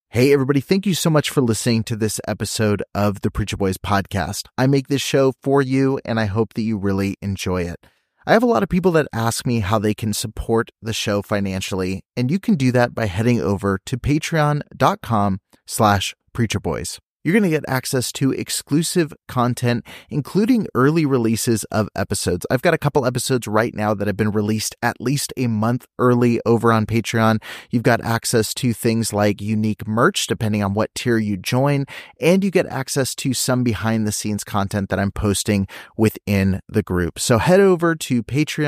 Hey, everybody. Thank you so much for listening to this episode of the Preacher Boys podcast. I make this show for you, and I hope that you really enjoy it. I have a lot of people that ask me how they can support the show financially, and you can do that by heading over to patreon.com/preacherboys. You're going to get access to exclusive content, including early releases of episodes. I've got a couple episodes right now that have been released at least a month early over on Patreon. You've got access to things like unique merch, depending on what tier you join, and you get access to some behind-the-scenes content that I'm posting within the group. So head over to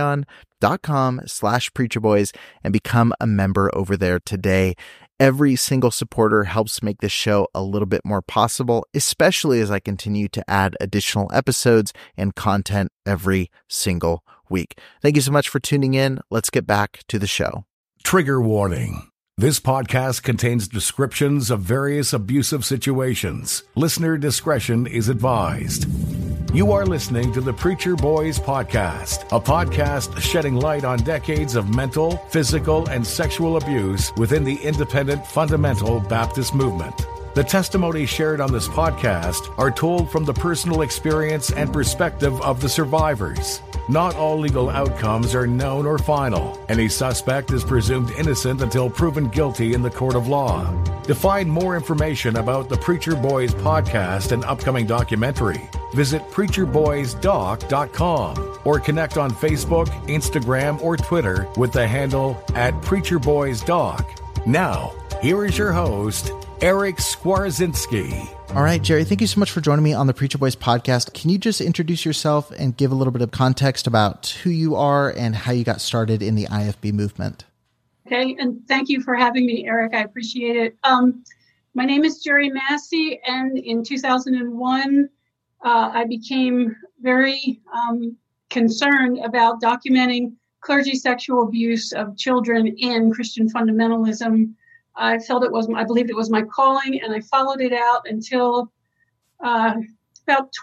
patreon.com/preacherboys and become a member over there today. Every single supporter helps make this show a little bit more possible, especially as I continue to add additional episodes and content every single week. Thank you so much for tuning in. Let's get back to the show. Trigger warning. This podcast contains descriptions of various abusive situations. Listener discretion is advised. You are listening to the Preacher Boys Podcast, a podcast shedding light on decades of mental, physical, and sexual abuse within the independent fundamental Baptist movement. The testimonies shared on this podcast are told from the personal experience and perspective of the survivors. Not all legal outcomes are known or final. Any suspect is presumed innocent until proven guilty in the court of law. To find more information about the Preacher Boys podcast and upcoming documentary, visit preacherboysdoc.com or connect on Facebook, Instagram, or Twitter with the handle @preacherboysdoc. Now, here is your host, Eric Skwarczynski. All right, Jerry, thank you so much for joining me on the Preacher Boys podcast. Can you just introduce yourself and give a little bit of context about who you are and how you got started in the IFB movement? Okay, and thank you for having me, Eric. I appreciate it. My name is Jerry Massey, and in 2001, I became very concerned about documenting clergy sexual abuse of children in Christian fundamentalism. I believed it was my calling, and I followed it out until about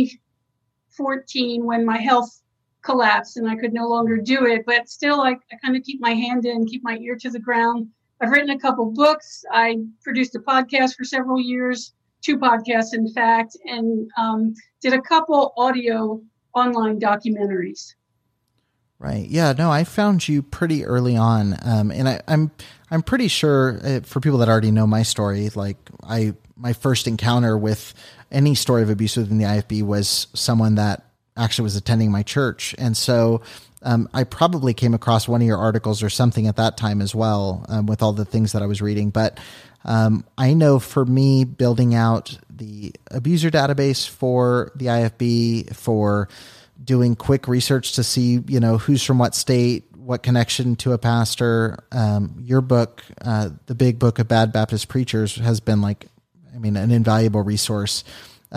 2014 when my health collapsed and I could no longer do it. But still, I kind of keep my hand in, keep my ear to the ground. I've written a couple books. I produced a podcast for several years, 2 podcasts, in fact, and did a couple audio online documentaries. Right. Yeah. No, I found you pretty early on, and I'm pretty sure for people that already know my story, like my first encounter with any story of abuse within the IFB was someone that actually was attending my church, and so I probably came across one of your articles or something at that time as well, with all the things that I was reading. But I know for me, building out the abuser database for the IFB, for doing quick research to see, who's from what state, what connection to a pastor. Your book, The Big Book of Bad Baptist Preachers, has been an invaluable resource.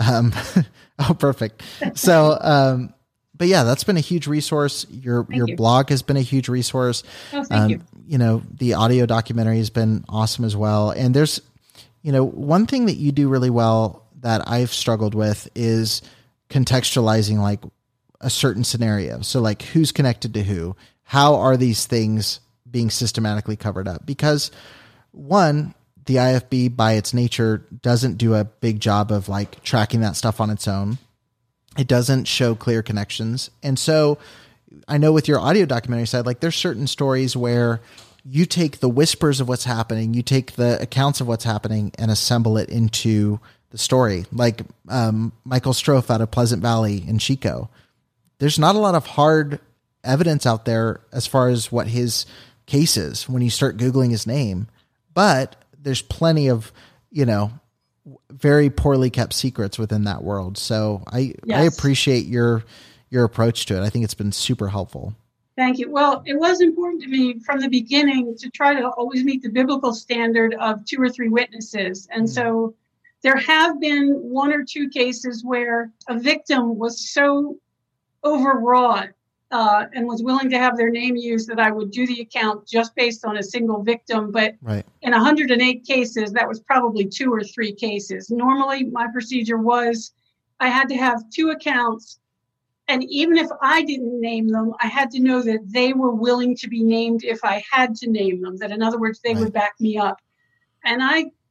Oh, perfect. So, but yeah, that's been a huge resource. Your blog has been a huge resource. Oh, thank you. The audio documentary has been awesome as well. And there's, one thing that you do really well that I've struggled with is contextualizing a certain scenario. So who's connected to who? How are these things being systematically covered up? Because one, the IFB by its nature doesn't do a big job of tracking that stuff on its own. It doesn't show clear connections. And so I know with your audio documentary side, there's certain stories where you take the whispers of what's happening, you take the accounts of what's happening and assemble it into the story. Michael Strofe out of Pleasant Valley in Chico. There's not a lot of hard evidence out there as far as what his case is when you start Googling his name, but there's plenty of, very poorly kept secrets within that world. So I appreciate your approach to it. I think it's been super helpful. Thank you. Well, it was important to me from the beginning to try to always meet the biblical standard of 2 or 3 witnesses. And so there have been 1 or 2 cases where a victim was so overwrought and was willing to have their name used that I would do the account just based on a single victim. But in 108 cases, that was probably 2 or 3 cases. Normally, my procedure was I had to have 2 accounts. And even if I didn't name them, I had to know that they were willing to be named if I had to name them. That, in other words, they would back me up. And I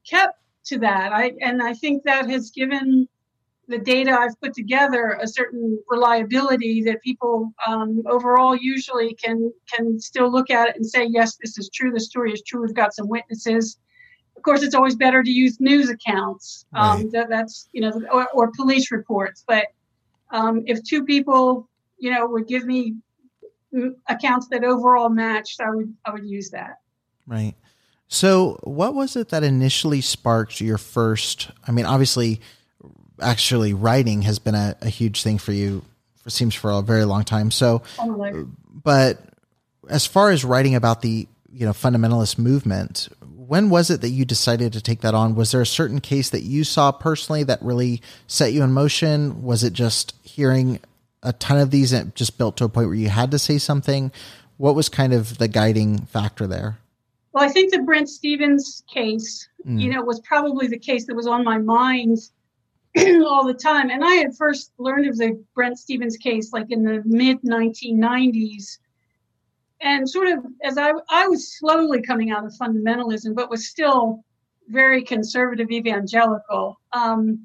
kept to that. I think that has given the data I've put together a certain reliability that people overall usually can still look at it and say, yes, this is true. The story is true. We've got some witnesses. Of course, it's always better to use news accounts. Right. That's, or police reports. But if two people, would give me accounts that overall matched, I would use that. Right. So what was it that initially sparked your first, obviously, actually writing has been a huge thing for you, for a very long time. So, but as far as writing about the, fundamentalist movement, when was it that you decided to take that on? Was there a certain case that you saw personally that really set you in motion? Was it just hearing a ton of these and just built to a point where you had to say something? What was kind of the guiding factor there? Well, I think the Brent Stevens case, was probably the case that was on my mind all the time. And I had first learned of the Brent Stevens case like in the mid 1990s. And sort of as I was slowly coming out of fundamentalism, but was still very conservative evangelical. And,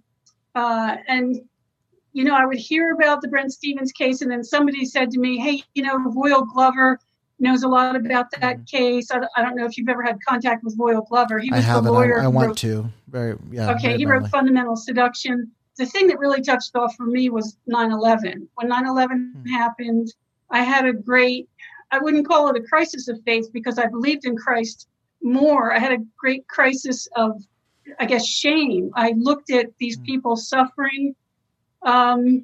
I would hear about the Brent Stevens case, and then somebody said to me, hey, Voyle Glover knows a lot about that case. I don't know if you've ever had contact with Voyle Glover. He was the lawyer. I want to. He wrote Fundamental Seduction. The thing that really touched off for me was 9/11. When 9/11 happened, I had I wouldn't call it a crisis of faith because I believed in Christ more. I had a great crisis of, I guess, shame. I looked at these people suffering. I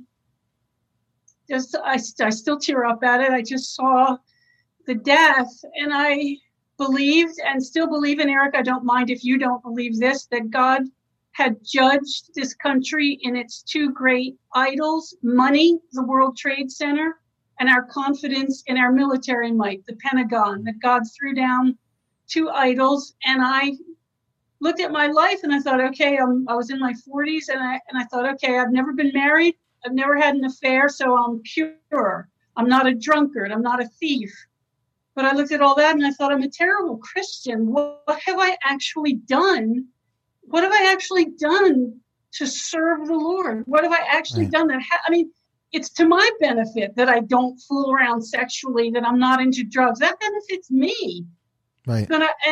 still tear up at it. I just saw the death, and I believed and still believe in, Eric, I don't mind if you don't believe this, that God had judged this country in its two great idols, money, the World Trade Center, and our confidence in our military might, the Pentagon, that God threw down two idols. And I looked at my life and I thought, okay, I was in my 40s, and I thought, okay, I've never been married. I've never had an affair, so I'm pure. I'm not a drunkard. I'm not a thief. But I looked at all that and I thought, I'm a terrible Christian. What have I actually done? What have I actually done to serve the Lord? What have I actually done that? It's to my benefit that I don't fool around sexually, that I'm not into drugs. That benefits me. Right.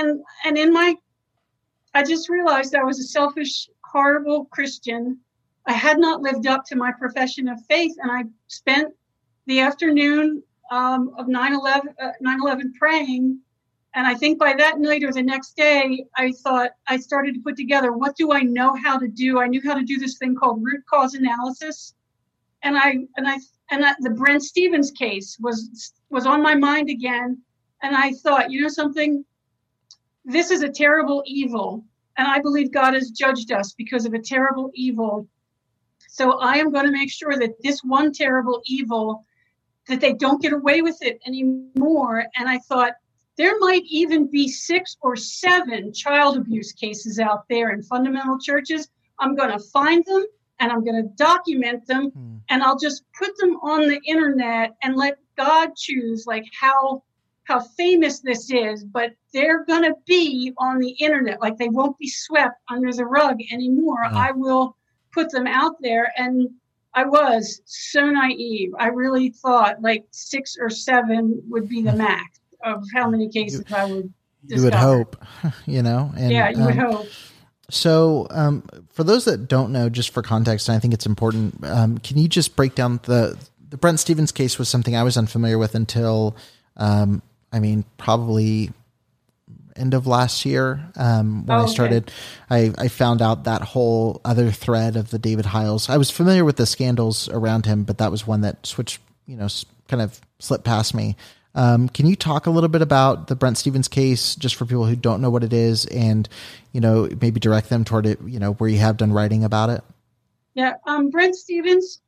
I just realized I was a selfish, horrible Christian. I had not lived up to my profession of faith, and I spent the afternoon of 9/11 praying. And I think by that night or the next day, I started to put together, what do I know how to do? I knew how to do this thing called root cause analysis. And the Brent Stevens case was on my mind again. And I thought, something, this is a terrible evil. And I believe God has judged us because of a terrible evil. So I am going to make sure that this one terrible evil, that they don't get away with it anymore. And I thought, there might even be 6 or 7 child abuse cases out there in fundamental churches. I'm going to find them and I'm going to document them, and I'll just put them on the internet and let God choose how famous this is, but they're going to be on the internet. They won't be swept under the rug anymore. I will put them out there. And I was so naive. I really thought 6 or 7 would be the max of how many cases I would discover. You would hope, And, you would hope. So for those that don't know, just for context, and I think it's important, can you just break down the Brent Stevens case? Was something I was unfamiliar with until, probably end of last year when I started. I found out that whole other thread of the David Hiles. I was familiar with the scandals around him, but that was one that switched, kind of slipped past me. Can you talk a little bit about the Brent Stevens case, just for people who don't know what it is, and, maybe direct them toward it, where you have done writing about it? Yeah. Brent Stevens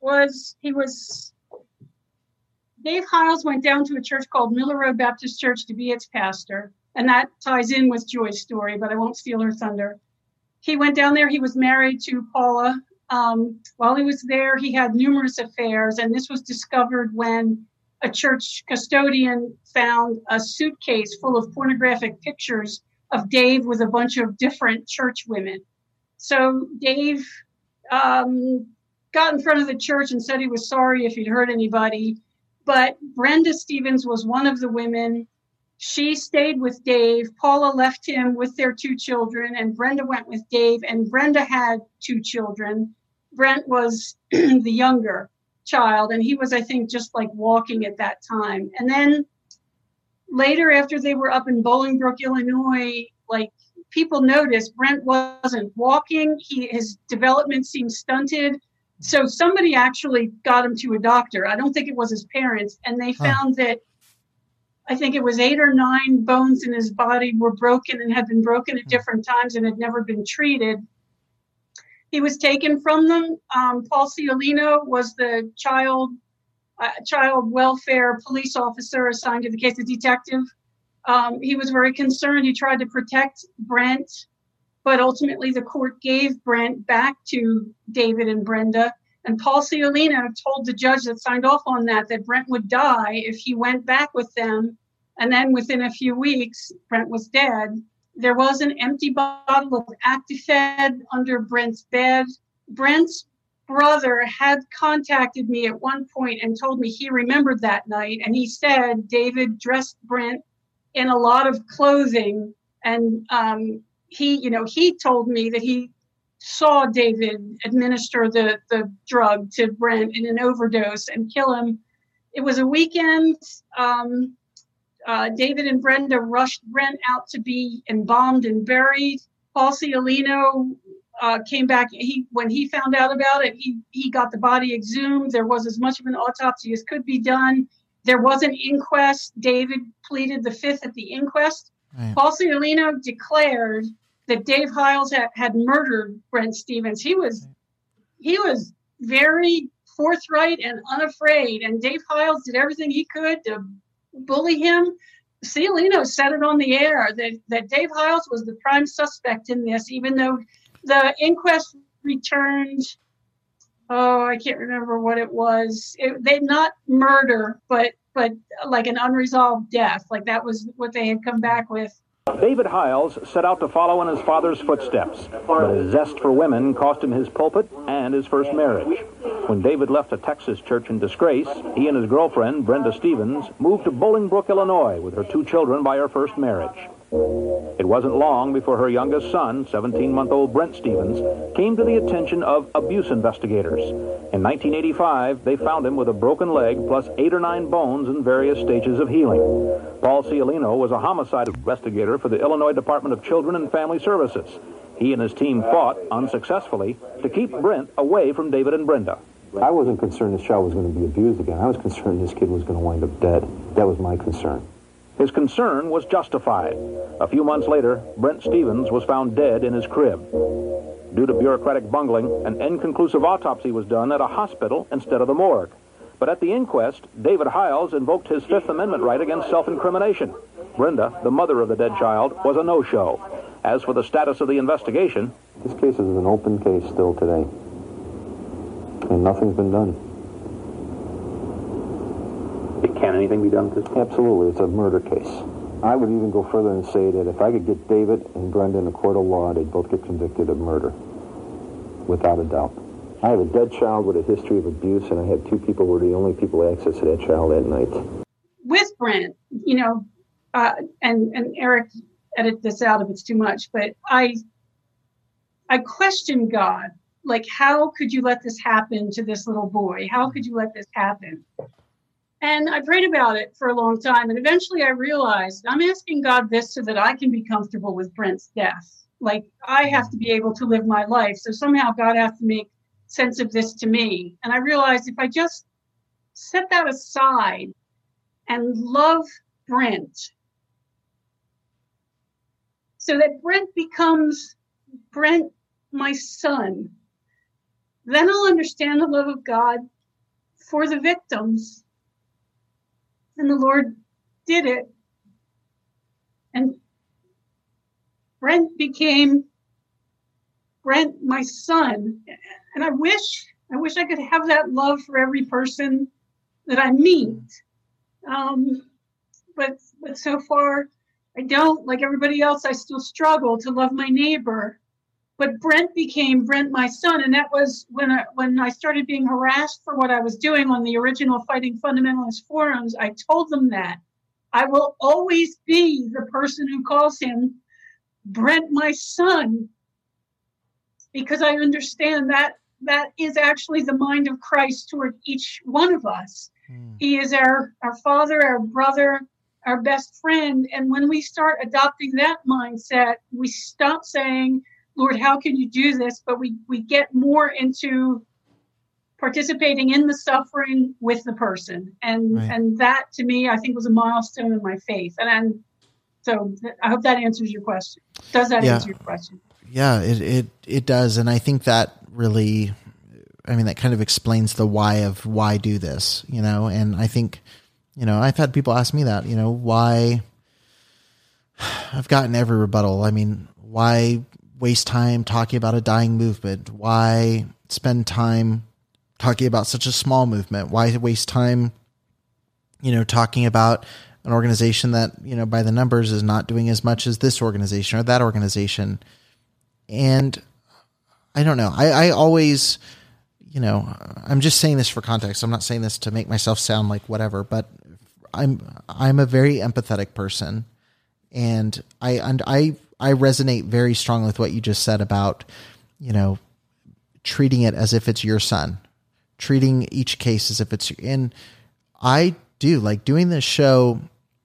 Dave Hiles went down to a church called Miller Road Baptist Church to be its pastor. And that ties in with Joy's story, but I won't steal her thunder. He went down there. He was married to Paula. While he was there, he had numerous affairs. And this was discovered when a church custodian found a suitcase full of pornographic pictures of Dave with a bunch of different church women. So Dave got in front of the church and said he was sorry if he'd hurt anybody. But Brenda Stevens was one of the women. She stayed with Dave. Paula left him with their 2 children, and Brenda went with Dave. And Brenda had 2 children. Brent was the younger child, and he was, I think, just like walking at that time. And then later, after they were up in Bolingbrook, Illinois, like people noticed Brent wasn't walking. His development seemed stunted. So somebody actually got him to a doctor. I don't think it was his parents. And they found that I think it was 8 or 9 bones in his body were broken and had been broken at different times and had never been treated. He was taken from them. Paul Ciolino was the child welfare police officer assigned to the case, a detective. He was very concerned. He tried to protect Brent, but ultimately the court gave Brent back to David and Brenda. And Paul Ciolino told the judge that signed off on that Brent would die if he went back with them. And then within a few weeks, Brent was dead. There was an empty bottle of Actifed under Brent's bed. Brent's brother had contacted me at one point and told me he remembered that night. And he said David dressed Brent in a lot of clothing. And he told me that he saw David administer the drug to Brent in an overdose and kill him. It was a weekend. David and Brenda rushed Brent out to be embalmed and buried. Paul Ciolino came back. When he found out about it, he got the body exhumed. There was as much of an autopsy as could be done. There was an inquest. David pleaded the 5th at the inquest. Right. Paul Ciolino declared that Dave Hiles had murdered Brent Stevens. He was very forthright and unafraid, and Dave Hiles did everything he could to bully him. Ciolino said it on the air that Dave Hiles was the prime suspect in this, even though the inquest returned, I can't remember what it was. They not murder, but like an unresolved death. Like that was what they had come back with. David Hiles set out to follow in his father's footsteps, but his zest for women cost him his pulpit and his first marriage. When David left a Texas church in disgrace, he and his girlfriend, Brenda Stevens, moved to Bolingbrook, Illinois, with her 2 children by her first marriage. It wasn't long before her youngest son, 17-month-old Brent Stevens, came to the attention of abuse investigators. In 1985, they found him with a broken leg plus 8 or 9 bones in various stages of healing. Paul Ciolino was a homicide investigator for the Illinois Department of Children and Family Services. He and his team fought, unsuccessfully, to keep Brent away from David and Brenda. I wasn't concerned this child was going to be abused again. I was concerned this kid was going to wind up dead. That was my concern. His concern was justified. A few months later, Brent Stevens was found dead in his crib. Due to bureaucratic bungling, an inconclusive autopsy was done at a hospital instead of the morgue. But at the inquest, David Hiles invoked his Fifth Amendment right against self-incrimination. Brenda, the mother of the dead child, was a no-show. As for the status of the investigation... This case is an open case still today. And nothing's been done. Can anything be done with this? Absolutely. It's a murder case. I would even go further and say that if I could get David and Brenda in a court of law, they'd both get convicted of murder. Without a doubt. I have a dead child with a history of abuse, and I had 2 people who were the only people who access to that child that night. With Brent, and Eric, edit this out if it's too much, but I question God. Like, how could you let this happen to this little boy? How could you let this happen? And I prayed about it for a long time. And eventually I realized I'm asking God this so that I can be comfortable with Brent's death. Like, I have to be able to live my life. So somehow God has to make sense of this to me. And I realized if I just set that aside and love Brent so that Brent becomes Brent, my son, then I'll understand the love of God for the victims. And the Lord did it. And Brent became Brent, my son. And I wish I could have that love for every person that I meet. But so far, I don't, like everybody else, I still struggle to love my neighbor. But Brent became Brent, my son. And that was when I started being harassed for what I was doing on the original Fighting Fundamentalist forums. I told them that I will always be the person who calls him Brent, my son, because I understand that is actually the mind of Christ toward each one of us. He is our father, our brother, our best friend. And when we start adopting that mindset, we stop saying, Lord, how can you do this? But we get more into participating in the suffering with the person. And that, to me, I think was a milestone in my faith. So I hope that answers your question. Does that answer your question? Yeah, it does. And I think that really, that kind of explains the why of why do this, and I think, I've had people ask me that, why. I've gotten every rebuttal. Why waste time talking about a dying movement? Why spend time talking about such a small movement? Why waste time, talking about an organization that, by the numbers is not doing as much as this organization or that organization? And I don't know. I always, I'm just saying this for context. I'm not saying this to make myself sound like whatever, but I'm a very empathetic person, and I resonate very strongly with what you just said about, treating it as if it's your son, treating each case as if it's, and I do like doing this show,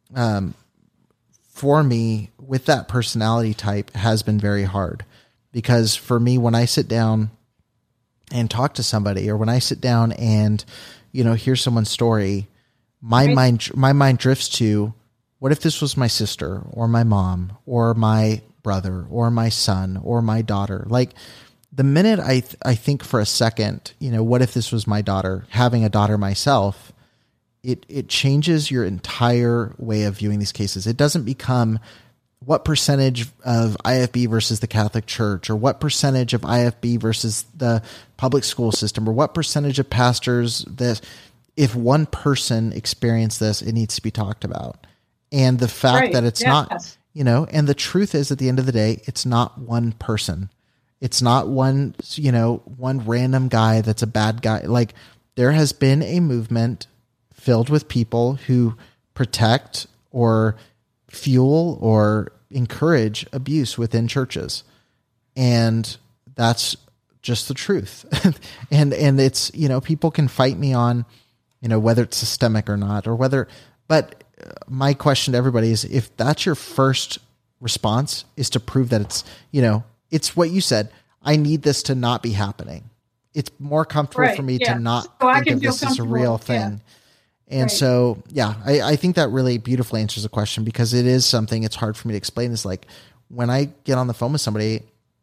for me with that personality type has been very hard, because for me, when I sit down and talk to somebody, or when I sit down and, hear someone's story, my mind drifts to, what if this was my sister or my mom or my brother or my son or my daughter? Like, the minute I think for a second, what if this was my daughter, having a daughter myself, it changes your entire way of viewing these cases. It doesn't become what percentage of IFB versus the Catholic Church, or what percentage of IFB versus the public school system, or what percentage of pastors this. If one person experienced this, it needs to be talked about. And the fact that it's not, and the truth is, at the end of the day, it's not one person. It's not one, one random guy that's a bad guy. Like, there has been a movement filled with people who protect or fuel or encourage abuse within churches. And that's just the truth. and it's, people can fight me on, whether it's systemic or not, or whether, but my question to everybody is, if that's your first response, is to prove that it's, it's what you said, I need this to not be happening. It's more comfortable for me to not think of this as a real thing. Yeah. And so, I think that really beautifully answers the question, because it is something it's hard for me to explain. Is like, when I get on the phone with somebody,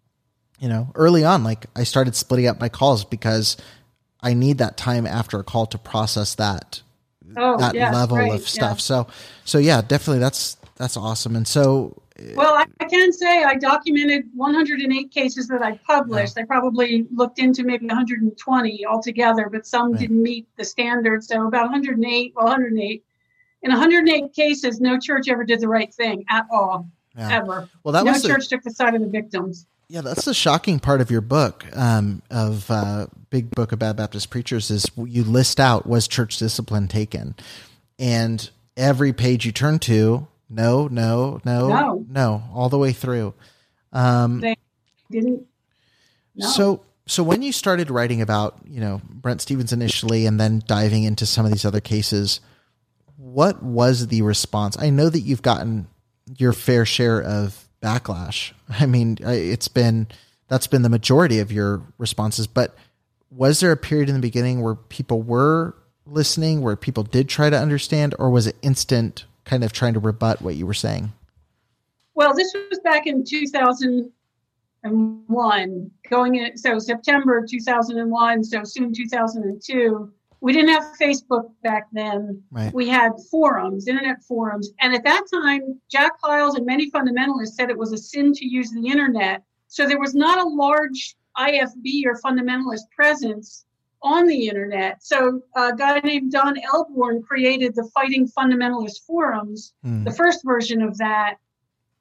early on, like, I started splitting up my calls because I need that time after a call to process that level of stuff. Yeah. So yeah, definitely that's awesome. And so, well, I can say I documented 108 cases that I published. I probably looked into maybe 120 altogether, but some didn't meet the standard. So about 108. In 108 cases, no church ever did the right thing at all, ever. Well, no church took the side of the victims. Yeah, that's the shocking part of your book, Big Book of Bad Baptist Preachers, is you list out, was church discipline taken? And every page you turn to, no, all the way through. They didn't. No. So when you started writing about, Brent Stevens initially, and then diving into some of these other cases, what was the response? I know that you've gotten your fair share of backlash. That's been the majority of your responses, but was there a period in the beginning where people were listening, where people did try to understand, or was it instant kind of trying to rebut what you were saying? Well, this was back in 2001, so September 2001, so soon 2002. We didn't have Facebook back then. Right. We had forums, internet forums. And at that time, Jack Hyles and many fundamentalists said it was a sin to use the internet. So there was not a large IFB or fundamentalist presence on the internet. So a guy named Don Elborn created the Fighting Fundamentalist Forums, the first version of that.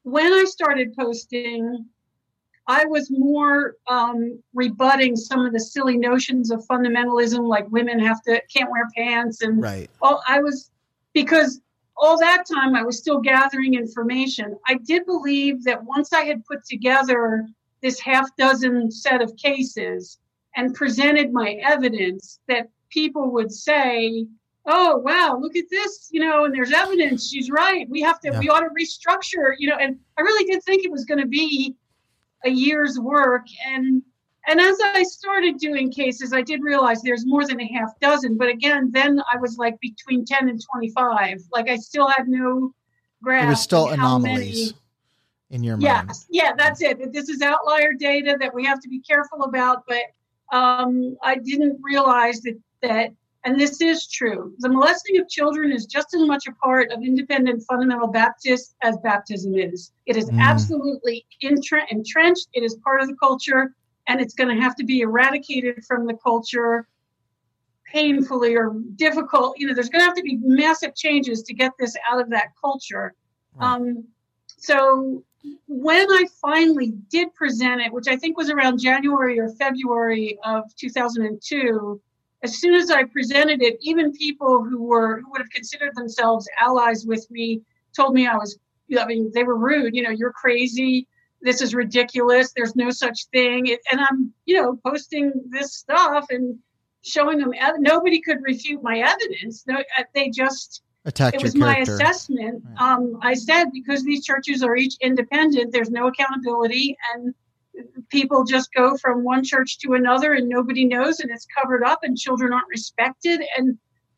when I started posting, I was more rebutting some of the silly notions of fundamentalism, like women can't wear pants, and right. Because all that time I was still gathering information. I did believe that once I had put together this half dozen set of cases and presented my evidence, that people would say, oh, wow, look at this, and there's evidence. She's right. We ought to restructure, and I really did think it was going to be a year's work. And as I started doing cases, I did realize there's more than a half dozen. But again, then I was like between 10 and 25. Like I still had no grasp. It was still anomalies in your mind. Yes. Yeah, that's it. This is outlier data that we have to be careful about. But I didn't realize that, and this is true, the molesting of children is just as much a part of independent fundamental Baptist as baptism is. It is absolutely entrenched. It is part of the culture, and it's going to have to be eradicated from the culture painfully or difficult. There's going to have to be massive changes to get this out of that culture. Right. So when I finally did present it, which I think was around January or February of 2002, as soon as I presented it, even people who would have considered themselves allies with me told me they were rude. You're crazy. This is ridiculous. There's no such thing. And I'm, posting this stuff and showing them. Nobody could refute my evidence. No, they just attacked it your was character. My assessment. Right. I said, because these churches are each independent, there's no accountability, and people just go from one church to another and nobody knows, and it's covered up, and children aren't respected. And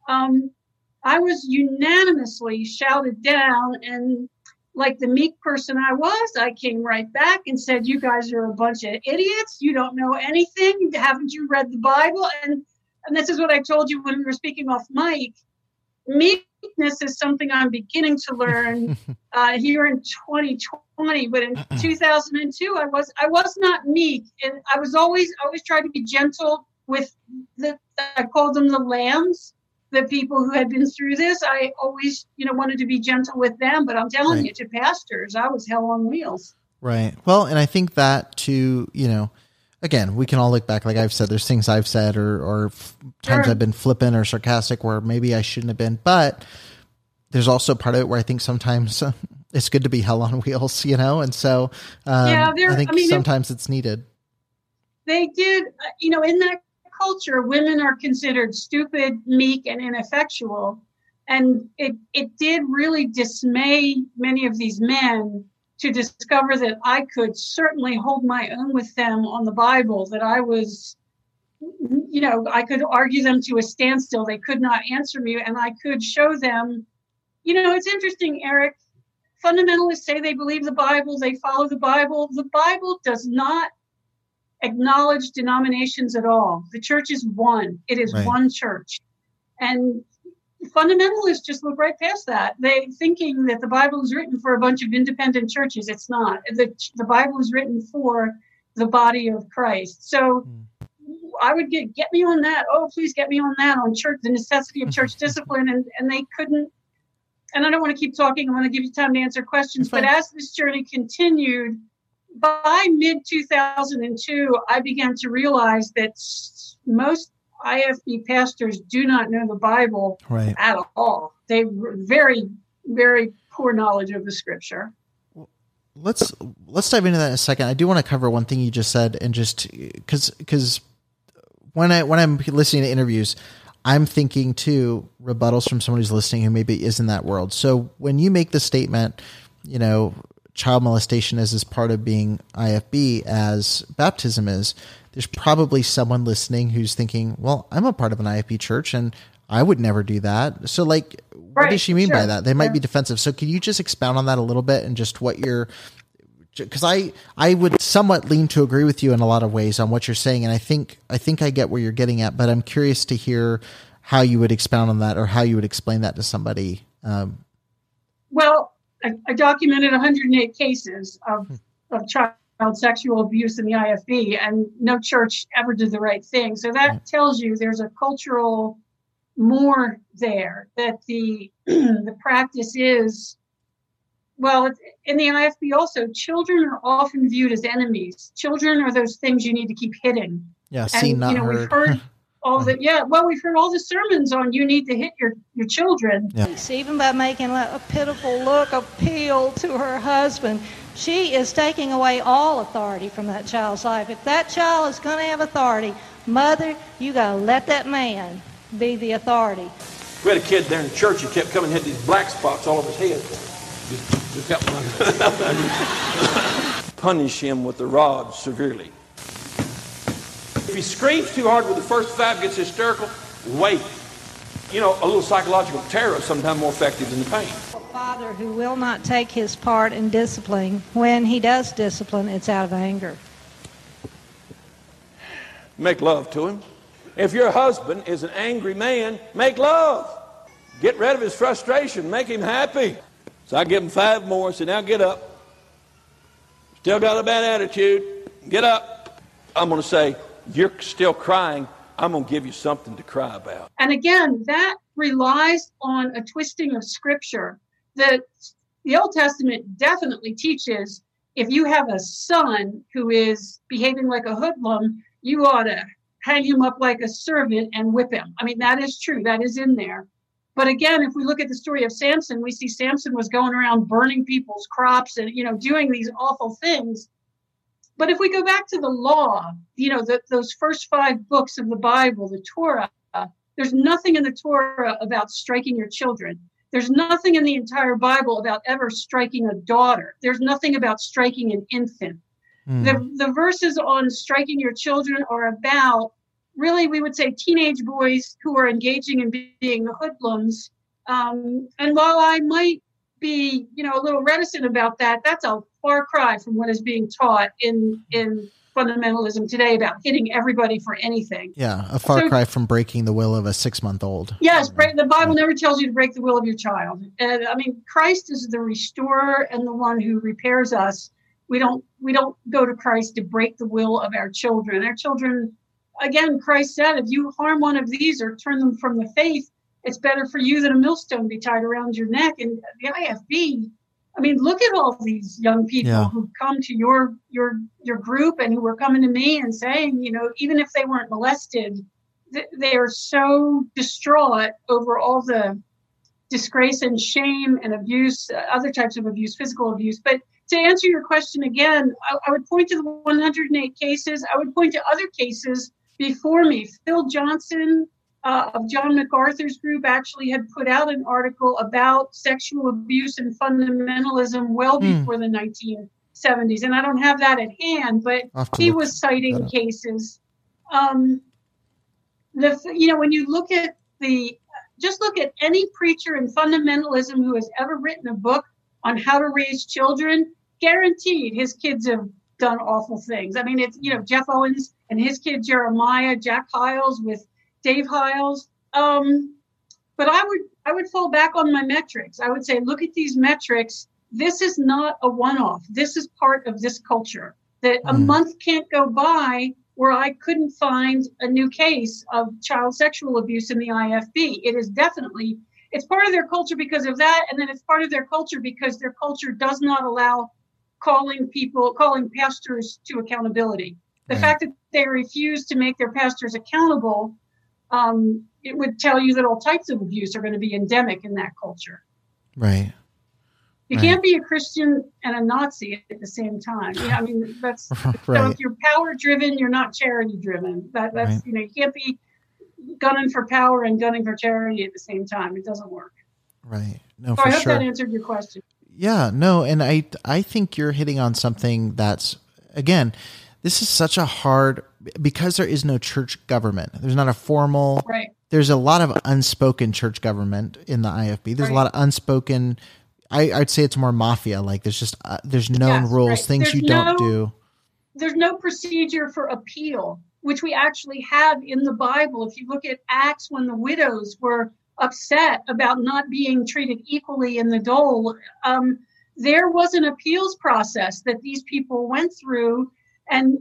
I was unanimously shouted down, and like the meek person I came right back and said, you guys are a bunch of idiots. You don't know anything. Haven't you read the Bible? And this is what I told you when we were speaking off mic. Meekness is something I'm beginning to learn here in 2020, but in 2002, I was not meek, and I always tried to be gentle with I called them the lambs, the people who had been through this. I always, wanted to be gentle with them, but I'm telling you, to pastors, I was hell on wheels. Right. Well, and I think that too, again, we can all look back. Like I've said, there's things I've said or times I've been flippant or sarcastic where maybe I shouldn't have been, but there's also part of it where I think sometimes it's good to be hell on wheels, and so I think sometimes it's needed. They did, in that culture, women are considered stupid, meek, and ineffectual. And it did really dismay many of these men to discover that I could certainly hold my own with them on the Bible, that I was, I could argue them to a standstill. They could not answer me, and I could show them. It's interesting, Eric. Fundamentalists say they believe the Bible, they follow the Bible. The Bible does not acknowledge denominations at all. The church is one. It is one church. And fundamentalists just look right past that. They thinking that the Bible is written for a bunch of independent churches. It's not. The Bible is written for the body of Christ. So I would get me on that. Oh, please get me on that, on church, the necessity of church discipline. And they couldn't. And I don't want to keep talking. I want to give you time to answer questions. But as this journey continued, by mid-2002, I began to realize that most IFB pastors do not know the Bible at all. They very, very poor knowledge of the Scripture. Let's dive into that in a second. I do want to cover one thing you just said, and just because when I'm listening to interviews, I'm thinking too rebuttals from someone who's listening who maybe is in that world. So when you make the statement, child molestation is as part of being IFB as baptism is, there's probably someone listening who's thinking, well, I'm a part of an IFB church and I would never do that. So what does she mean by that? They might be defensive. So can you just expound on that a little bit and just what because I would somewhat lean to agree with you in a lot of ways on what you're saying. And I think I get where you're getting at, but I'm curious to hear how you would expound on that or how you would explain that to somebody. Well, I documented 108 cases of child sexual abuse in the IFB, and no church ever did the right thing. So that tells you there's a cultural more there, that the practice is Well, in the IFB also, children are often viewed as enemies. Children are those things you need to keep hitting. Yeah, seen, not heard. We've heard all the we've heard all the sermons on you need to hit your children. Yeah. Even by making a pitiful look appeal to her husband, she is taking away all authority from that child's life. If that child is going to have authority, mother, you got to let that man be the authority. We had a kid there in church who kept coming and had these black spots all over his head. Just kept punish him with the rod severely. If he screams too hard with the first five, gets hysterical, wait. A little psychological terror is sometimes more effective than the pain. A father who will not take his part in discipline, when he does discipline, it's out of anger. Make love to him. If your husband is an angry man, make love. Get rid of his frustration. Make him happy. So I give him 5 more. So now get up. Still got a bad attitude. Get up. I'm going to say, you're still crying. I'm going to give you something to cry about. And again, that relies on a twisting of Scripture. The Old Testament definitely teaches if you have a son who is behaving like a hoodlum, you ought to hang him up like a servant and whip him. I mean, that is true. That is in there. But again, if we look at the story of Samson, we see Samson was going around burning people's crops and, doing these awful things. But if we go back to the law, those first 5 books of the Bible, the Torah, there's nothing in the Torah about striking your children. There's nothing in the entire Bible about ever striking a daughter. There's nothing about striking an infant. The verses on striking your children are about, really, we would say, teenage boys who are engaging in being hoodlums. And while I might be, a little reticent about that, that's a far cry from what is being taught in fundamentalism today about hitting everybody for anything. Yeah, a far cry from breaking the will of a 6-month-old. Yes, the Bible never tells you to break the will of your child. And Christ is the restorer and the one who repairs us. We don't go to Christ to break the will of our children. Our children, again, Christ said, if you harm one of these or turn them from the faith, it's better for you that a millstone be tied around your neck. And the IFB, look at all these young people who come to your group and who are coming to me and saying, even if they weren't molested, they are so distraught over all the disgrace and shame and abuse, other types of abuse, physical abuse. But to answer your question again, I would point to the 108 cases. I would point to other cases before me. Phil Johnson of John MacArthur's group actually had put out an article about sexual abuse and fundamentalism well before the 1970s. And I don't have that at hand, but he was citing cases. When you look at just look at any preacher in fundamentalism who has ever written a book on how to raise children, guaranteed his kids have done awful things. It's, Jeff Owens and his kid Jeremiah, Jack Hiles with Dave Hiles. But I would fall back on my metrics. I would say, look at these metrics. This is not a one-off. This is part of this culture. That a month can't go by where I couldn't find a new case of child sexual abuse in the IFB. It is definitely, it's part of their culture because of that. And then it's part of their culture because their culture does not allow calling pastors to accountability. The fact that they refuse to make their pastors accountable, it would tell you that all types of abuse are going to be endemic in that culture. Right. You can't be a Christian and a Nazi at the same time. That's so if you're power driven, you're not charity driven. That's you can't be gunning for power and gunning for charity at the same time. It doesn't work. Right. No, so I hope that answered your question. Yeah, no, and I think you're hitting on something that's, again, this is such a hard, because there is no church government. There's not a formal, there's a lot of unspoken church government in the IFB. There's a lot of unspoken, I'd say it's more mafia. Like there's just, there's known rules, things you don't do. There's no procedure for appeal, which we actually have in the Bible. If you look at Acts, when the widows were upset about not being treated equally in the dole, there was an appeals process that these people went through, and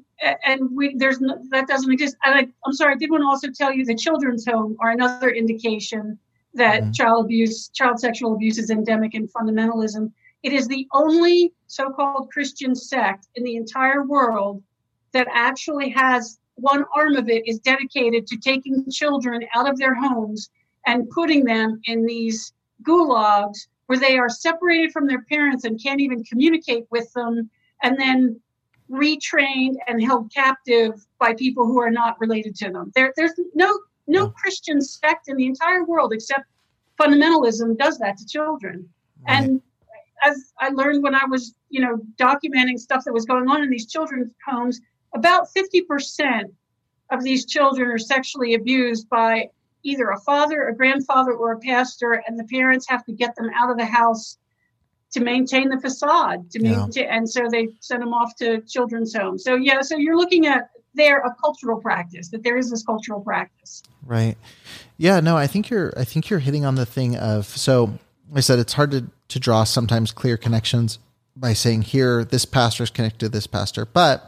that doesn't exist. And I'm sorry, I did want to also tell you the children's home are another indication that child sexual abuse is endemic in fundamentalism. It is the only so-called Christian sect in the entire world that actually has one arm of it is dedicated to taking children out of their homes and putting them in these gulags where they are separated from their parents and can't even communicate with them, and then retrained and held captive by people who are not related to them. There's no Christian sect in the entire world except fundamentalism does that to children. Right. And as I learned when I was, documenting stuff that was going on in these children's homes, about 50% of these children are sexually abused by either a father, a grandfather, or a pastor, and the parents have to get them out of the house to maintain the facade. And so they send them off to children's homes. So you're looking at there a cultural practice, that there is this cultural practice. Right. Yeah, no, I think you're hitting on the thing of, so I said, it's hard to draw sometimes clear connections by saying here, this pastor is connected to this pastor. But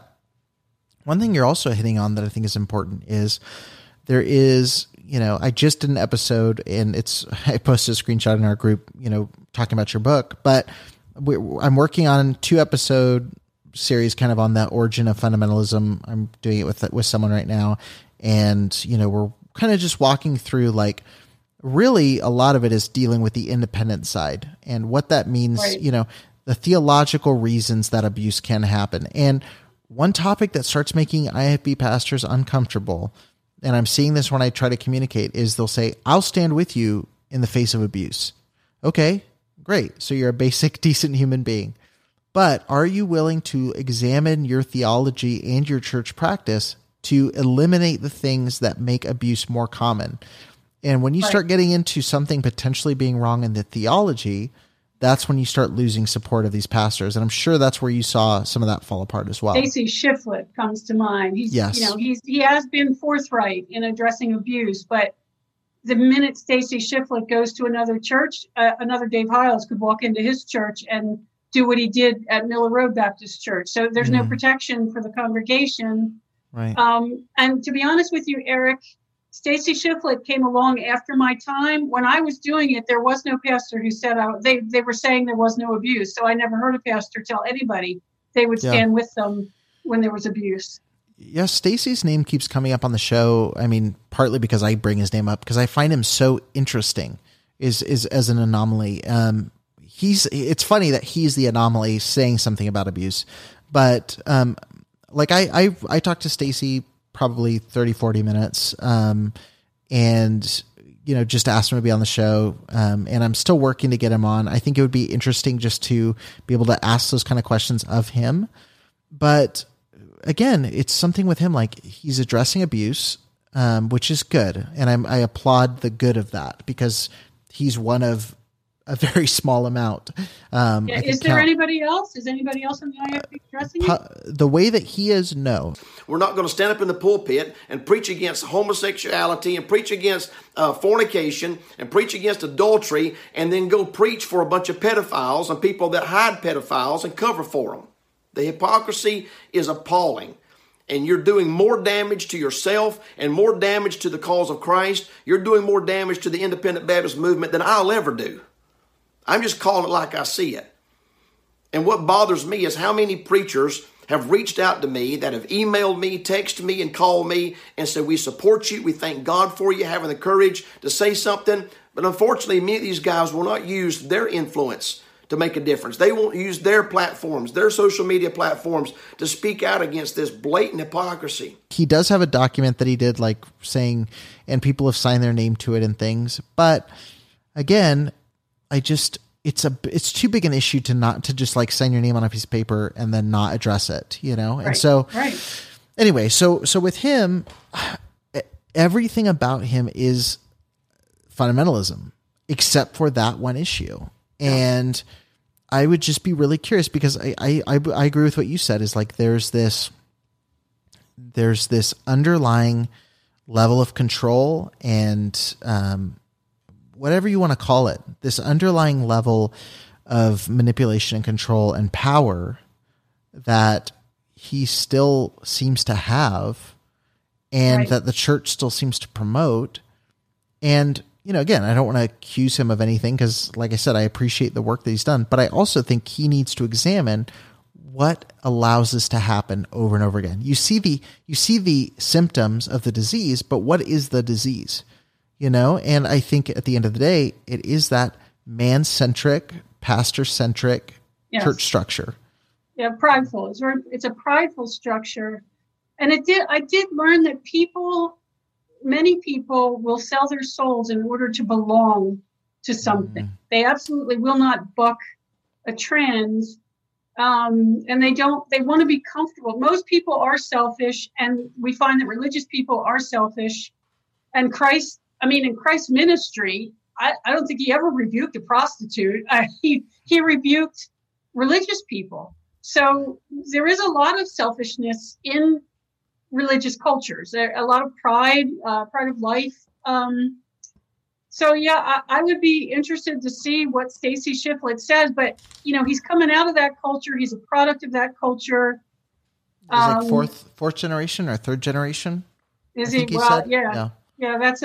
one thing you're also hitting on that I think is important is there is, I just did an episode and I posted a screenshot in our group, talking about your book, but I'm working on 2-episode series kind of on the origin of fundamentalism. I'm doing it with someone right now. And, we're kind of just walking through, like, really a lot of it is dealing with the independent side and what that means, right. The theological reasons that abuse can happen. And one topic that starts making IFB pastors uncomfortable, and I'm seeing this when I try to communicate, is they'll say, I'll stand with you in the face of abuse. Okay, great. So you're a basic, decent human being. But are you willing to examine your theology and your church practice to eliminate the things that make abuse more common? And when you start getting into something potentially being wrong in the theology, that's when you start losing support of these pastors. And I'm sure that's where you saw some of that fall apart as well. Stacy Shiflett comes to mind. He has been forthright in addressing abuse, but the minute Stacy Shiflett goes to another church, another Dave Hiles could walk into his church and do what he did at Miller Road Baptist Church. So there's no protection for the congregation. Right. And to be honest with you, Eric, Stacy Shiflett came along after my time. When I was doing it, there was no pastor who said, they were saying there was no abuse. So I never heard a pastor tell anybody they would stand with them when there was abuse. Yeah, Stacy's name keeps coming up on the show. I mean, partly because I bring his name up because I find him so interesting is as an anomaly. It's funny that he's the anomaly saying something about abuse, but I talked to Stacy probably 30, 40 minutes. And, just asked him to be on the show. And I'm still working to get him on. I think it would be interesting just to be able to ask those kind of questions of him. But again, it's something with him, like he's addressing abuse, which is good. And I applaud the good of that because he's one of a very small amount. Is there anybody else? Is anybody else in the IFB addressing it? The way that he is, no. We're not going to stand up in the pulpit and preach against homosexuality and preach against fornication and preach against adultery and then go preach for a bunch of pedophiles and people that hide pedophiles and cover for them. The hypocrisy is appalling. And you're doing more damage to yourself and more damage to the cause of Christ. You're doing more damage to the Independent Baptist movement than I'll ever do. I'm just calling it like I see it. And what bothers me is how many preachers have reached out to me that have emailed me, texted me, and called me and said, we support you. We thank God for you having the courage to say something. But unfortunately, many of these guys will not use their influence to make a difference. They won't use their platforms, their social media platforms to speak out against this blatant hypocrisy. He does have a document that he did, like saying, and people have signed their name to it and things. But again, it's too big an issue to just like sign your name on a piece of paper and then not address it, And right, so right. Anyway, so with him, everything about him is fundamentalism except for that one issue. And I would just be really curious because I agree with what you said is like, there's this underlying level of control and, whatever you want to call it, this underlying level of manipulation and control and power that he still seems to have and that the church still seems to promote. And, again, I don't want to accuse him of anything because, like I said, I appreciate the work that he's done, but I also think he needs to examine what allows this to happen over and over again. You see the symptoms of the disease, but what is the disease? And I think at the end of the day, it is that man-centric, pastor-centric church structure. Yeah, prideful. It's a prideful structure. And I did learn that many people will sell their souls in order to belong to something. They absolutely will not buck a trend. And they want to be comfortable. Most people are selfish, and we find that religious people are selfish. And in Christ's ministry, I don't think he ever rebuked a prostitute. He rebuked religious people. So there is a lot of selfishness in religious cultures. There a lot of pride of life. I would be interested to see what Stacy Shiflett says, but he's coming out of that culture. He's a product of that culture. He's like fourth generation or third generation. Is he? Well, yeah. That's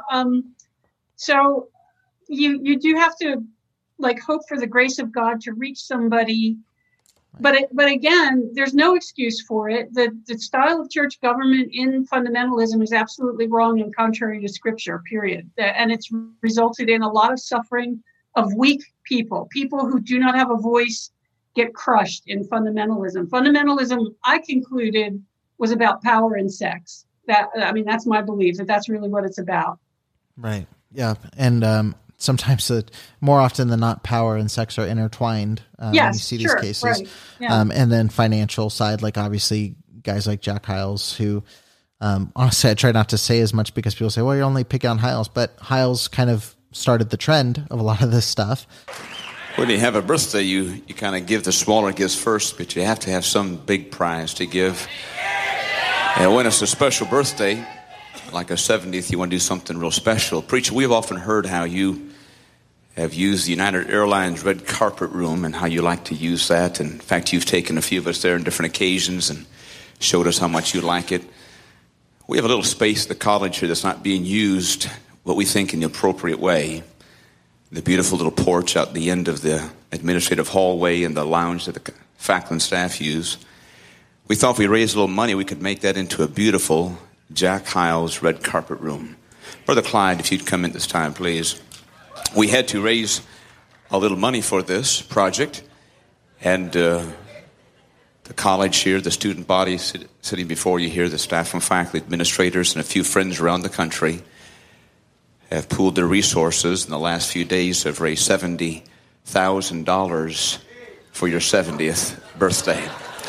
so you do have to hope for the grace of God to reach somebody. But again, there's no excuse for it. The style of church government in fundamentalism is absolutely wrong and contrary to Scripture, period. And it's resulted in a lot of suffering of weak people. People who do not have a voice get crushed in fundamentalism. Fundamentalism, I concluded, was about power and sex. That's my belief, that's really what it's about. Right. Yeah. And sometimes more often than not, power and sex are intertwined. When you see these cases. Right. Yeah. And then financial side, like obviously guys like Jack Hyles, who honestly I try not to say as much because people say, well, you're only picking on Hyles, but Hyles kind of started the trend of a lot of this stuff. When you have a birthday, you kind of give the smaller gifts first, but you have to have some big prize to give. And when it's a special birthday, like a 70th, you want to do something real special. Preacher, we've often heard how you have used the United Airlines red carpet room and how you like to use that. And in fact, you've taken a few of us there on different occasions and showed us how much you like it. We have a little space at the college here that's not being used, what we think in the appropriate way. The beautiful little porch out the end of the administrative hallway and the lounge that the faculty and staff use. We thought if we raised a little money, we could make that into a beautiful Jack Hyles red carpet room. Brother Clyde, if you'd come in this time, please. We had to raise a little money for this project, and the college here, the student body sitting before you here, the staff and faculty, administrators, and a few friends around the country have pooled their resources in the last few days, have raised $70,000 for your 70th birthday.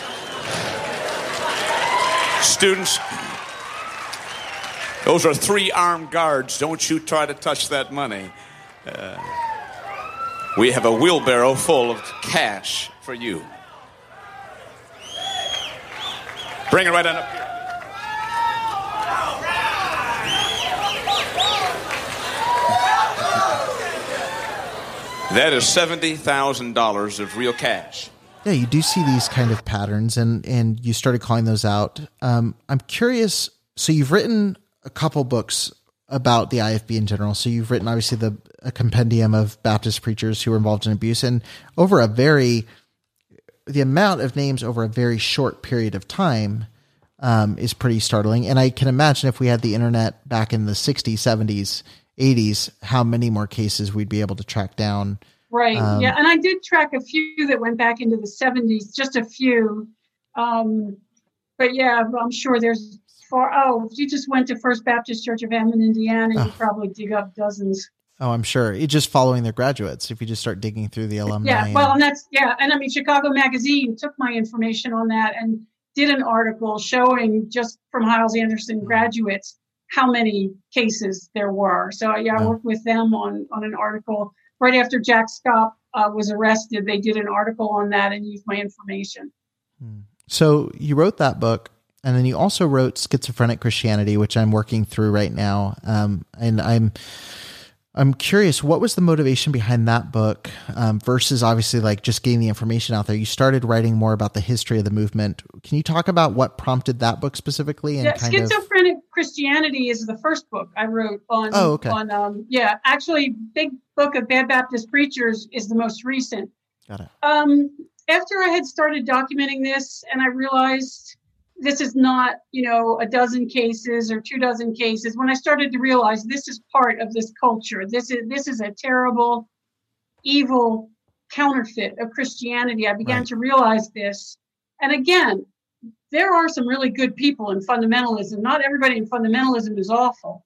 Students, those are 3 armed guards. Don't you try to touch that money. We have a wheelbarrow full of cash for you. Bring it right on up here. That is $70,000 of real cash. Yeah, you do see these kind of patterns, and you started calling those out. I'm curious. So you've written a couple books about the IFB in general. So you've written obviously a compendium of Baptist preachers who were involved in abuse, and over the amount of names over a very short period of time is pretty startling. And I can imagine if we had the internet back in the 60s, 70s, 80s, how many more cases we'd be able to track down. Right. Yeah. And I did track a few that went back into the 70s, just a few. But yeah, I'm sure there's if you just went to First Baptist Church of Hammond, Indiana, you'd probably dig up dozens. Oh, I'm sure. It's just following their graduates. If you just start digging through the alumni. Yeah. Well, and I mean, Chicago Magazine took my information on that and did an article showing just from Hyles Anderson graduates how many cases there were. So I worked with them on an article. Right after Jack Scott was arrested, they did an article on that and used my information. So you wrote that book, and then you also wrote Schizophrenic Christianity, which I'm working through right now. And I'm curious, what was the motivation behind that book versus obviously like just getting the information out there? You started writing more about the history of the movement. Can you talk about what prompted that book specifically? And Schizophrenic Christianity is the first book I wrote on. Oh, okay. Actually, Big Book of Bad Baptist Preachers is the most recent. Got it. After I had started documenting this, and I realized this is not, a dozen cases or 24 cases. When I started to realize this is part of this culture, this is a terrible, evil counterfeit of Christianity, I began to realize this. And again, there are some really good people in fundamentalism. Not everybody in fundamentalism is awful.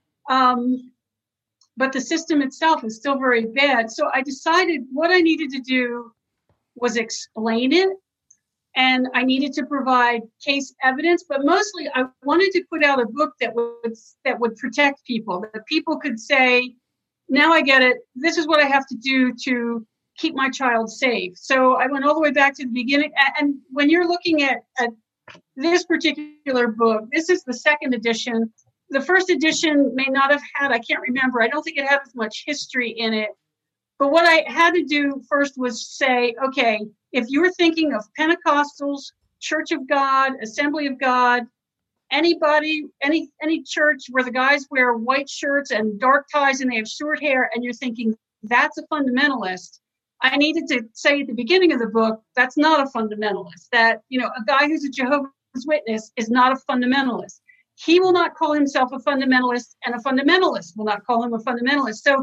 But the system itself is still very bad. So I decided what I needed to do was explain it. And I needed to provide case evidence, but mostly I wanted to put out a book that would protect people, that people could say, now I get it. This is what I have to do to keep my child safe. So I went all the way back to the beginning. And when you're looking at this particular book, this is the second edition. The first edition may not have had, I can't remember. I don't think it had as much history in it. But what I had to do first was say, okay, if you're thinking of Pentecostals, Church of God, Assembly of God, anybody, any church where the guys wear white shirts and dark ties and they have short hair, and you're thinking that's a fundamentalist, I needed to say at the beginning of the book, that's not a fundamentalist. That, a guy who's a Jehovah's Witness is not a fundamentalist. He will not call himself a fundamentalist, and a fundamentalist will not call him a fundamentalist. So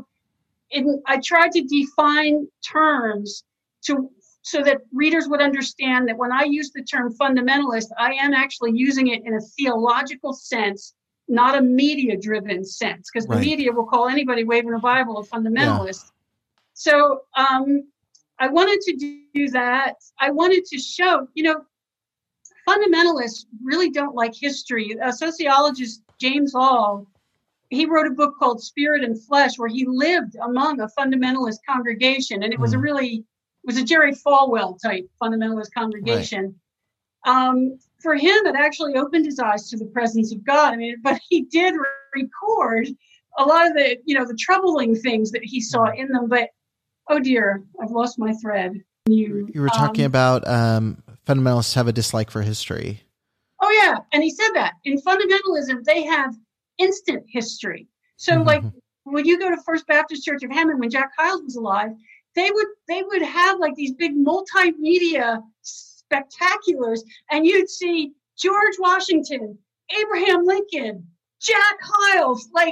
I tried to define terms so that readers would understand that when I use the term fundamentalist, I am actually using it in a theological sense, not a media-driven sense, because the media will call anybody waving a Bible a fundamentalist. Yeah. So I wanted to do that. I wanted to show, fundamentalists really don't like history. A sociologist, James All, he wrote a book called Spirit and Flesh, where he lived among a fundamentalist congregation, and it was a Jerry Falwell type fundamentalist congregation. Right. For him, it actually opened his eyes to the presence of God. But he did record a lot of the, the troubling things that he saw in them. But, oh dear, I've lost my thread. You were talking about fundamentalists have a dislike for history. Oh, yeah. And he said that. In fundamentalism, they have instant history. So, like, when you go to First Baptist Church of Hammond, when Jack Hyles was alive, they would have like these big multimedia spectaculars, and you'd see George Washington, Abraham Lincoln, Jack Hyles, like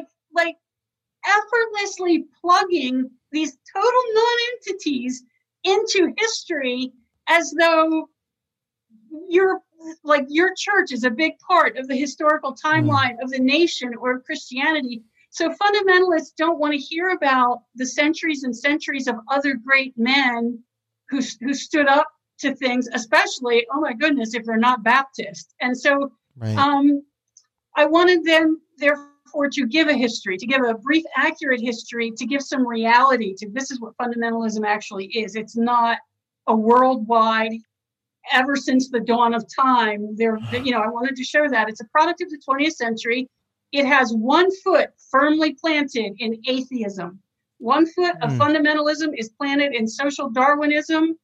effortlessly plugging these total non-entities into history as though your church is a big part of the historical timeline of the nation or of Christianity. So fundamentalists don't want to hear about the centuries and centuries of other great men who stood up to things, especially, oh my goodness, if they're not Baptist. And so I wanted them, therefore, to give a history, to give a brief, accurate history, to give some reality to this is what fundamentalism actually is. It's not a worldwide, ever since the dawn of time. I wanted to show that it's a product of the 20th century. It has one foot firmly planted in atheism. One foot of fundamentalism is planted in social Darwinism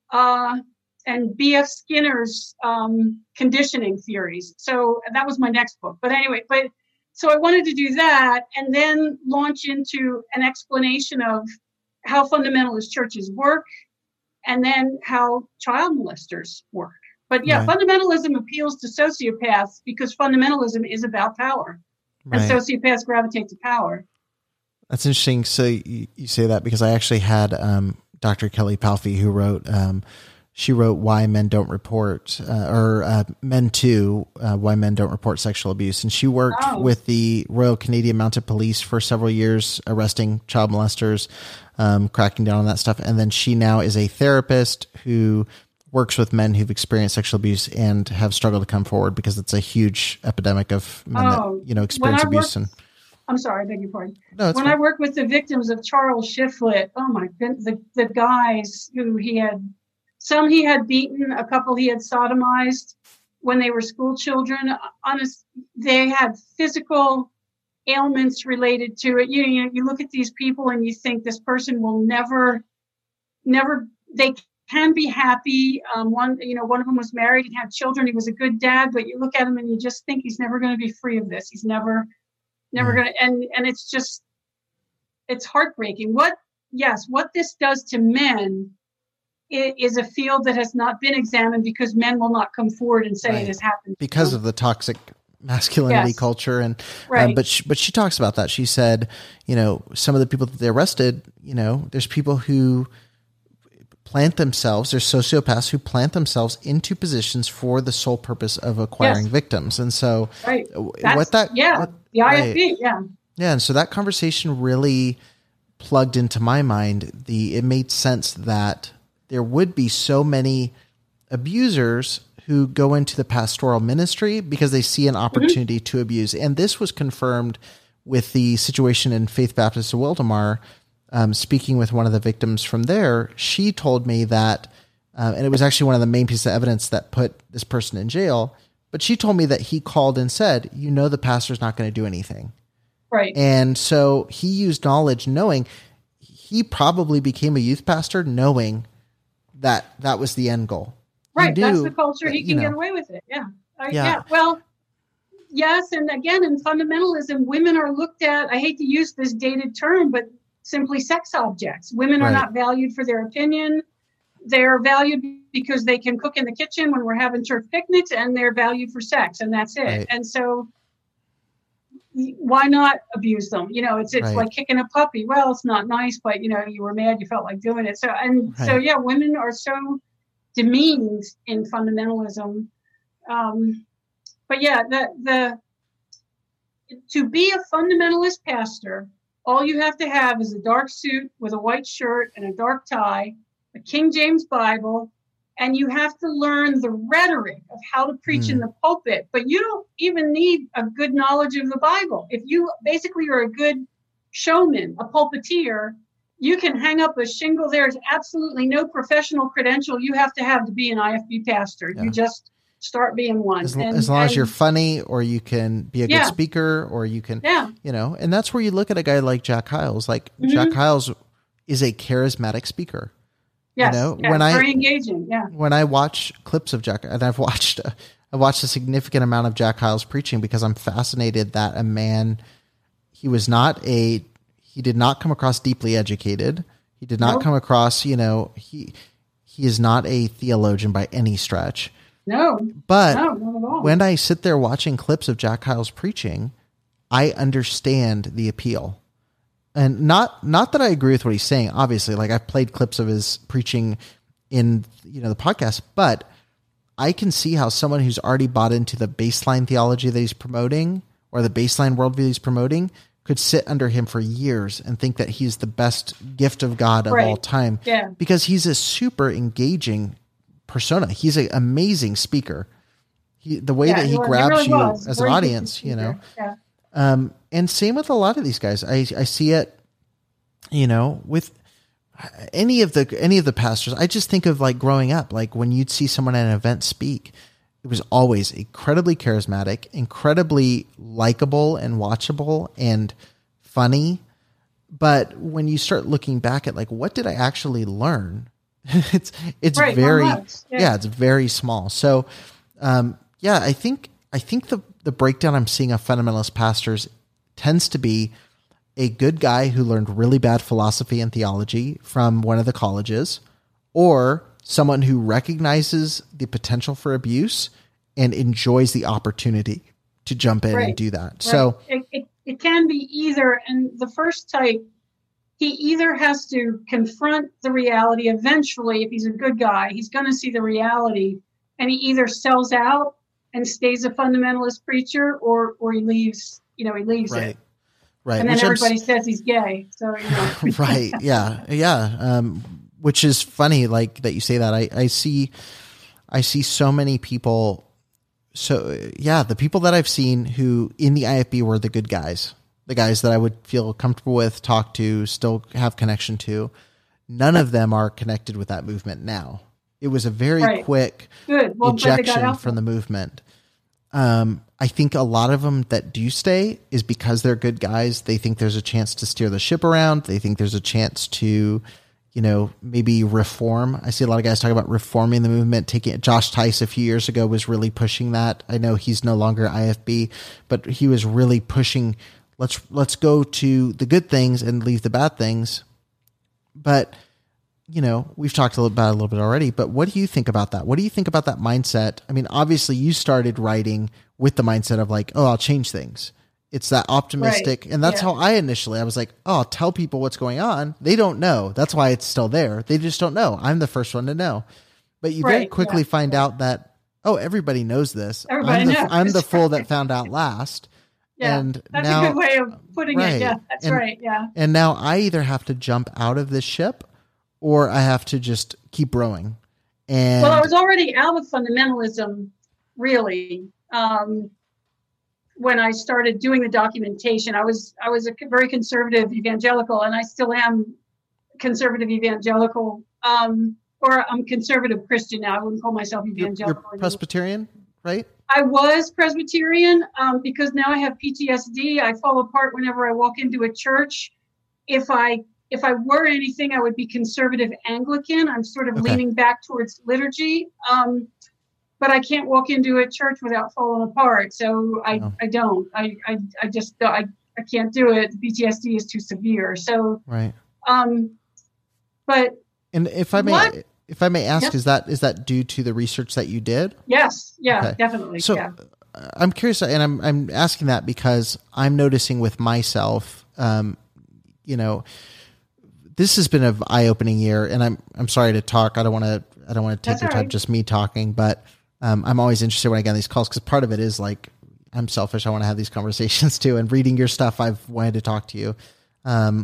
and B.F. Skinner's conditioning theories. So that was my next book. But anyway, so I wanted to do that and then launch into an explanation of how fundamentalist churches work and then how child molesters work. But yeah, fundamentalism appeals to sociopaths because fundamentalism is about power. And sociopaths gravitate to power. That's interesting. So you say that because I actually had Dr. Kelly Palfy, who wrote, she wrote Why Men Don't Report, Men Too, Why Men Don't Report Sexual Abuse. And she worked with the Royal Canadian Mounted Police for several years, arresting child molesters, cracking down on that stuff. And then she now is a therapist who works with men who've experienced sexual abuse and have struggled to come forward because it's a huge epidemic of men that, experience abuse. I'm sorry, I beg your pardon. No, when I worked with the victims of Charles Shiflett, oh my goodness, the guys who he had beaten, a couple he had sodomized when they were school children. They had physical ailments related to it. You look at these people and you think this person will never, they can be happy. One of them was married and had children. He was a good dad, but you look at him and you just think he's never going to be free of this. He's never going to, and it's heartbreaking. What this does to men is a field that has not been examined because men will not come forward and say it has happened. Because of the toxic masculinity culture. And, but she talks about that. She said, some of the people that they arrested, there's people who plant themselves, there's sociopaths who plant themselves into positions for the sole purpose of acquiring victims. And so the IFB. Yeah. And so that conversation really plugged into my mind. It made sense that there would be so many abusers who go into the pastoral ministry because they see an opportunity to abuse. And this was confirmed with the situation in Faith Baptist of Wildomar. Speaking with one of the victims from there, she told me that, and it was actually one of the main pieces of evidence that put this person in jail, but she told me that he called and said, the pastor's not going to do anything. Right. And so he used knowledge, knowing he probably became a youth pastor, knowing that was the end goal. Right. That's the culture. He can get away with it. Yeah. Well, yes. And again, in fundamentalism, women are looked at, I hate to use this dated term, but simply sex objects. Women are not valued for their opinion. They're valued because they can cook in the kitchen when we're having church picnics, and they're valued for sex, and that's it. Right. And so why not abuse them? It's like kicking a puppy. Well, it's not nice, but you were mad, you felt like doing it. So women are so demeaned in fundamentalism. But to be a fundamentalist pastor, all you have to have is a dark suit with a white shirt and a dark tie, a King James Bible, and you have to learn the rhetoric of how to preach in the pulpit. But you don't even need a good knowledge of the Bible. If you basically are a good showman, a pulpiteer, you can hang up a shingle. There's absolutely no professional credential you have to be an IFB pastor. Yeah. You just start being one. As long as you're funny, or you can be a good speaker, or you can, and that's where you look at a guy like Jack Hyles. Like Jack Hyles is a charismatic speaker. Yes, very engaging. Yeah. When I watch clips of Jack, and I've watched a significant amount of Jack Hyles preaching because I'm fascinated that a man, he did not come across deeply educated. He did not come across, he is not a theologian by any stretch. No. But not at all. When I sit there watching clips of Jack Hyles preaching, I understand the appeal. And not that I agree with what he's saying, obviously. Like, I've played clips of his preaching in the podcast, but I can see how someone who's already bought into the baseline theology that he's promoting, or the baseline worldview he's promoting, could sit under him for years and think that he's the best gift of God of all time. Yeah. Because he's a super engaging persona. He's an amazing speaker. The way that he grabs you as an audience, Yeah. And same with a lot of these guys. I see it, with any of the pastors. I just think of, like, growing up, like when you'd see someone at an event speak, it was always incredibly charismatic, incredibly likable and watchable and funny. But when you start looking back at, like, what did I actually learn? it's very, it's very small. So, I think the breakdown I'm seeing of fundamentalist pastors tends to be a good guy who learned really bad philosophy and theology from one of the colleges, or someone who recognizes the potential for abuse and enjoys the opportunity to jump in and do that. Right. So it can be either. And the first type, he either has to confront the reality eventually. If he's a good guy, he's going to see the reality, and he either sells out and stays a fundamentalist preacher, or he leaves, he leaves it. Right. And then everybody says he's gay. So, Right. Yeah. Yeah. Which is funny, like, that you say that. I see so many people. So the people that I've seen who in the IFB were the good guys, the guys that I would feel comfortable with, talk to, still have connection to. None of them are connected with that movement now. It was a very quick ejection from the movement. I I think a lot of them that do stay is because they're good guys. They think there's a chance to steer the ship around. They think there's a chance to, maybe reform. I see a lot of guys talk about reforming the movement. Josh Tice a few years ago was really pushing that. I know he's no longer IFB, but he was really pushing, let's go to the good things and leave the bad things. But, we've talked about it a little bit already, but what do you think about that? What do you think about that mindset? I mean, obviously you started writing with the mindset of like, oh, I'll change things. It's that optimistic. Right. And that's how I was like, oh, I'll tell people what's going on. They don't know. That's why it's still there. They just don't know. I'm the first one to know. But you very quickly find out that, oh, everybody knows this. I'm the fool that found out last. Yeah, and that's a good way of putting it. Yeah, that's right. Yeah. And now I either have to jump out of this ship or I have to just keep rowing. And I was already out of fundamentalism, really. When I started doing the documentation, I was a very conservative evangelical, and I still am conservative evangelical, or I'm conservative Christian now. I wouldn't call myself evangelical. You're Presbyterian, right? I was Presbyterian because now I have PTSD. I fall apart whenever I walk into a church. If I were anything, I would be conservative Anglican. I'm sort of leaning back towards liturgy. But I can't walk into a church without falling apart. So I don't. I just I can't do it. PTSD is too severe. So right. But and if I may ask, is that due to the research that you did? Yes. Yeah. Definitely. So yeah. I'm curious, and I'm asking that because I'm noticing with myself, this has been an eye-opening year, and I'm sorry to talk. I don't want to take your time, just me talking, but. I'm always interested when I get on these calls because part of it is like I'm selfish. I want to have these conversations too. And reading your stuff, I've wanted to talk to you. The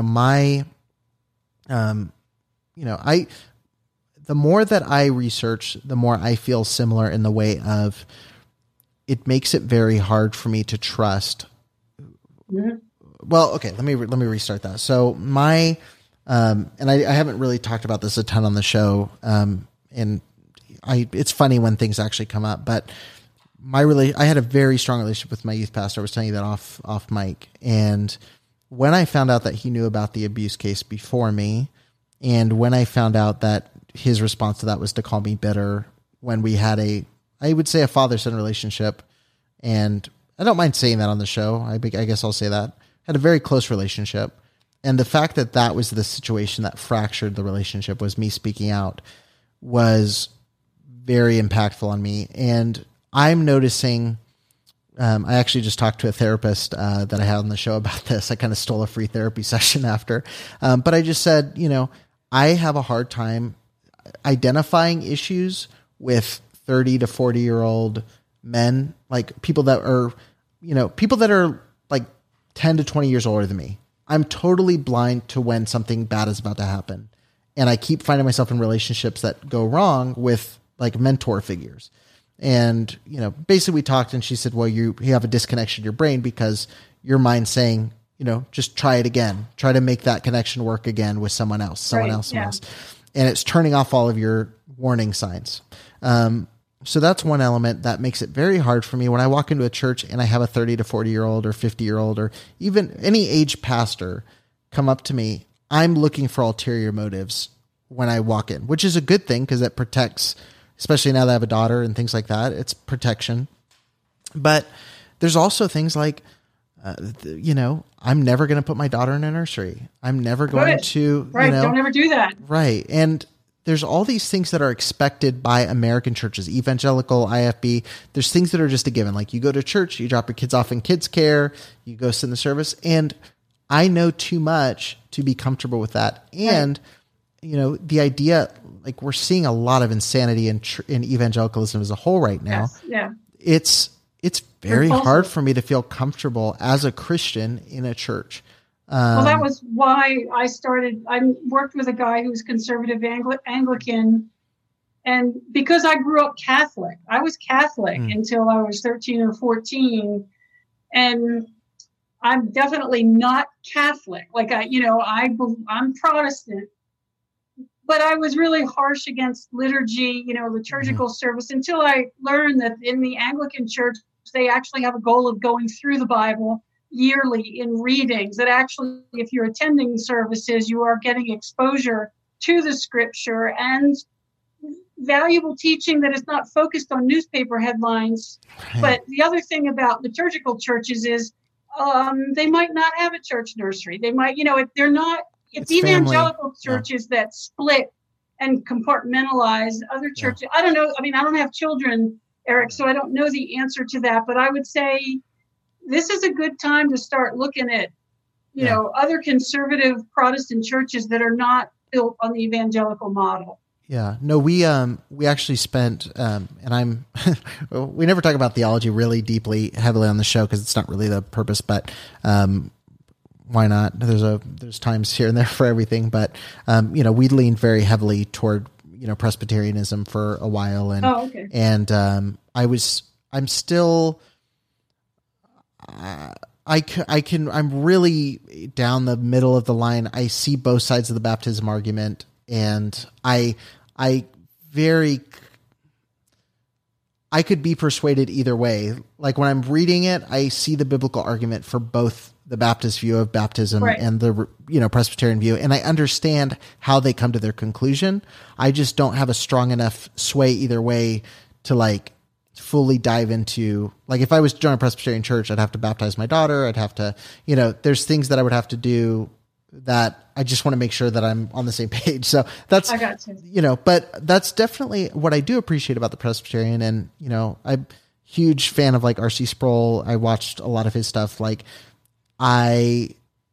more that I research, the more I feel similar in the way of it makes it very hard for me to trust. Mm-hmm. Well, okay, let me restart that. So and I haven't really talked about this a ton on the show, it's funny when things actually come up, but I had a very strong relationship with my youth pastor. I was telling you that off mic. And when I found out that he knew about the abuse case before me, and when I found out that his response to that was to call me bitter when we had I would say a father-son relationship. And I don't mind saying that on the show. I guess I'll say that. Had a very close relationship. And the fact that was the situation that fractured the relationship was me speaking out was very impactful on me. And I'm noticing, I actually just talked to a therapist that I had on the show about this. I kind of stole a free therapy session after. But I just said, I have a hard time identifying issues with 30 to 40-year-old men, like people that are like 10 to 20 years older than me. I'm totally blind to when something bad is about to happen. And I keep finding myself in relationships that go wrong with like mentor figures. And, basically we talked and she said, well, you have a disconnection in your brain because your mind's saying, just try it again, try to make that connection work again with someone else. And it's turning off all of your warning signs. So that's one element that makes it very hard for me when I walk into a church and I have a 30 to 40-year-old or 50-year-old or even any age pastor come up to me. I'm looking for ulterior motives when I walk in, which is a good thing because it protects, especially now that I have a daughter and things like that. It's protection. But there's also things like, I'm never going to put my daughter in a nursery. I'm never going to, right. Don't ever do that. Right. And there's all these things that are expected by American churches, evangelical, IFB. There's things that are just a given. Like you go to church, you drop your kids off in kids care, you go sit in the service. And I know too much to be comfortable with that. And, the idea, like we're seeing a lot of insanity in evangelicalism as a whole right now. Yes. Yeah. It's very hard for me to feel comfortable as a Christian in a church. Well, that was why I worked with a guy who was conservative Anglican. And because I grew up Catholic, I was Catholic until I was 13 or 14. And I'm definitely not Catholic. Like I'm Protestant. But I was really harsh against liturgy, liturgical service until I learned that in the Anglican church, They actually have a goal of going through the Bible yearly in readings. That actually, if you're attending services, you are getting exposure to the scripture and valuable teaching that is not focused on newspaper headlines. Right. But the other thing about liturgical churches is they might not have a church nursery. They might, they're not, it's evangelical churches that split and compartmentalize. Other churches, I don't know. I mean, I don't have children, Eric, so I don't know the answer to that. But I would say this is a good time to start looking at, other conservative Protestant churches that are not built on the evangelical model. Yeah, no, we actually spent, and we never talk about theology really deeply, heavily on the show because it's not really the purpose, but why not? There's times here and there for everything, but we leaned very heavily toward Presbyterianism for a while, and I'm really down the middle of the line. I see both sides of the baptism argument, and I could be persuaded either way. Like when I'm reading it, I see the biblical argument for both the Baptist view of baptism and the Presbyterian view, and I understand how they come to their conclusion. I just don't have a strong enough sway either way to fully dive into, if I was to join a Presbyterian church, I'd have to baptize my daughter. I'd have to, there's things that I would have to do that I just want to make sure that I'm on the same page. So that's, I got you. But that's definitely what I do appreciate about the Presbyterian. And, I'm a huge fan of R.C. Sproul. I watched a lot of his stuff. I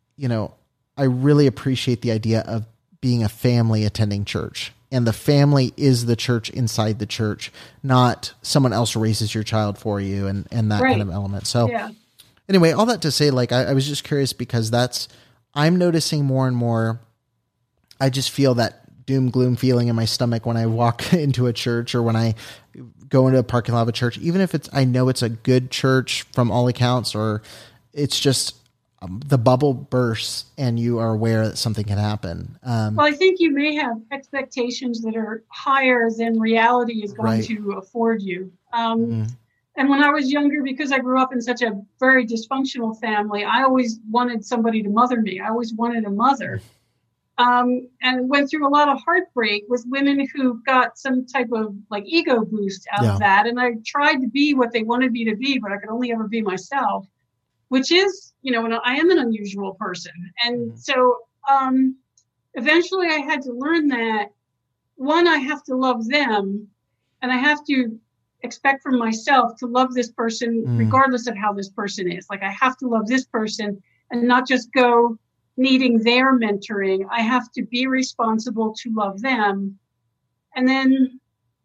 really appreciate the idea of being a family attending church, and the family is the church inside the church, not someone else raises your child for you and that kind of element. So anyway, all that to say, I was just curious because I'm noticing more and more, I just feel that doom gloom feeling in my stomach when I walk into a church or when I go into a parking lot of a church, even if I know it's a good church from all accounts, or it's just the bubble bursts and you are aware that something can happen. Well, I think you may have expectations that are higher than reality is going to afford you. And when I was younger, because I grew up in such a very dysfunctional family, I always wanted somebody to mother me. I always wanted a mother. And went through a lot of heartbreak with women who got some type of ego boost out of that. And I tried to be what they wanted me to be, but I could only ever be myself, which is, I am an unusual person. And so eventually I had to learn that, one, I have to love them, and I have to expect from myself to love this person regardless of how this person is. I have to love this person and not just go needing their mentoring. I have to be responsible to love them. And then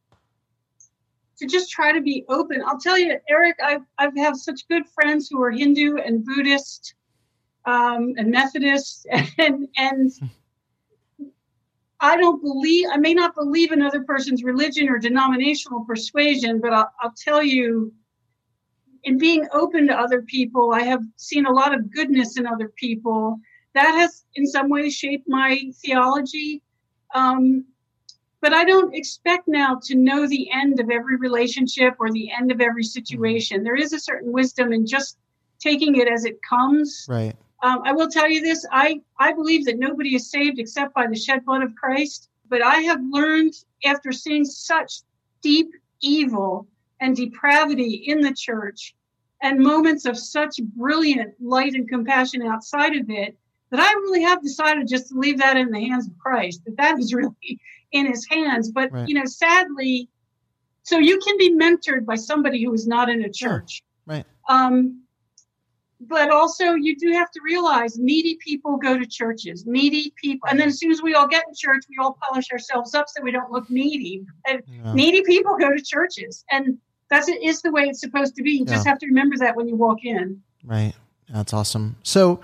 to just try to be open. I'll tell you, Eric, I have such good friends who are Hindu and Buddhist and Methodist, and I may not believe another person's religion or denominational persuasion, but I'll tell you, in being open to other people, I have seen a lot of goodness in other people. That has in some ways shaped my theology. But I don't expect now to know the end of every relationship or the end of every situation. There is a certain wisdom in just taking it as it comes. Right. I will tell you this. I believe that nobody is saved except by the shed blood of Christ. But I have learned, after seeing such deep evil and depravity in the church and moments of such brilliant light and compassion outside of it, that I really have decided just to leave that in the hands of Christ, that is really in his hands. But, sadly, so you can be mentored by somebody who is not in a church. Yeah. Right. But also you do have to realize needy people go to churches, needy people. And then as soon as we all get in church, we all polish ourselves up so we don't look needy. And needy people go to churches. And it is the way it's supposed to be. You just have to remember that when you walk in. Right. That's awesome. So,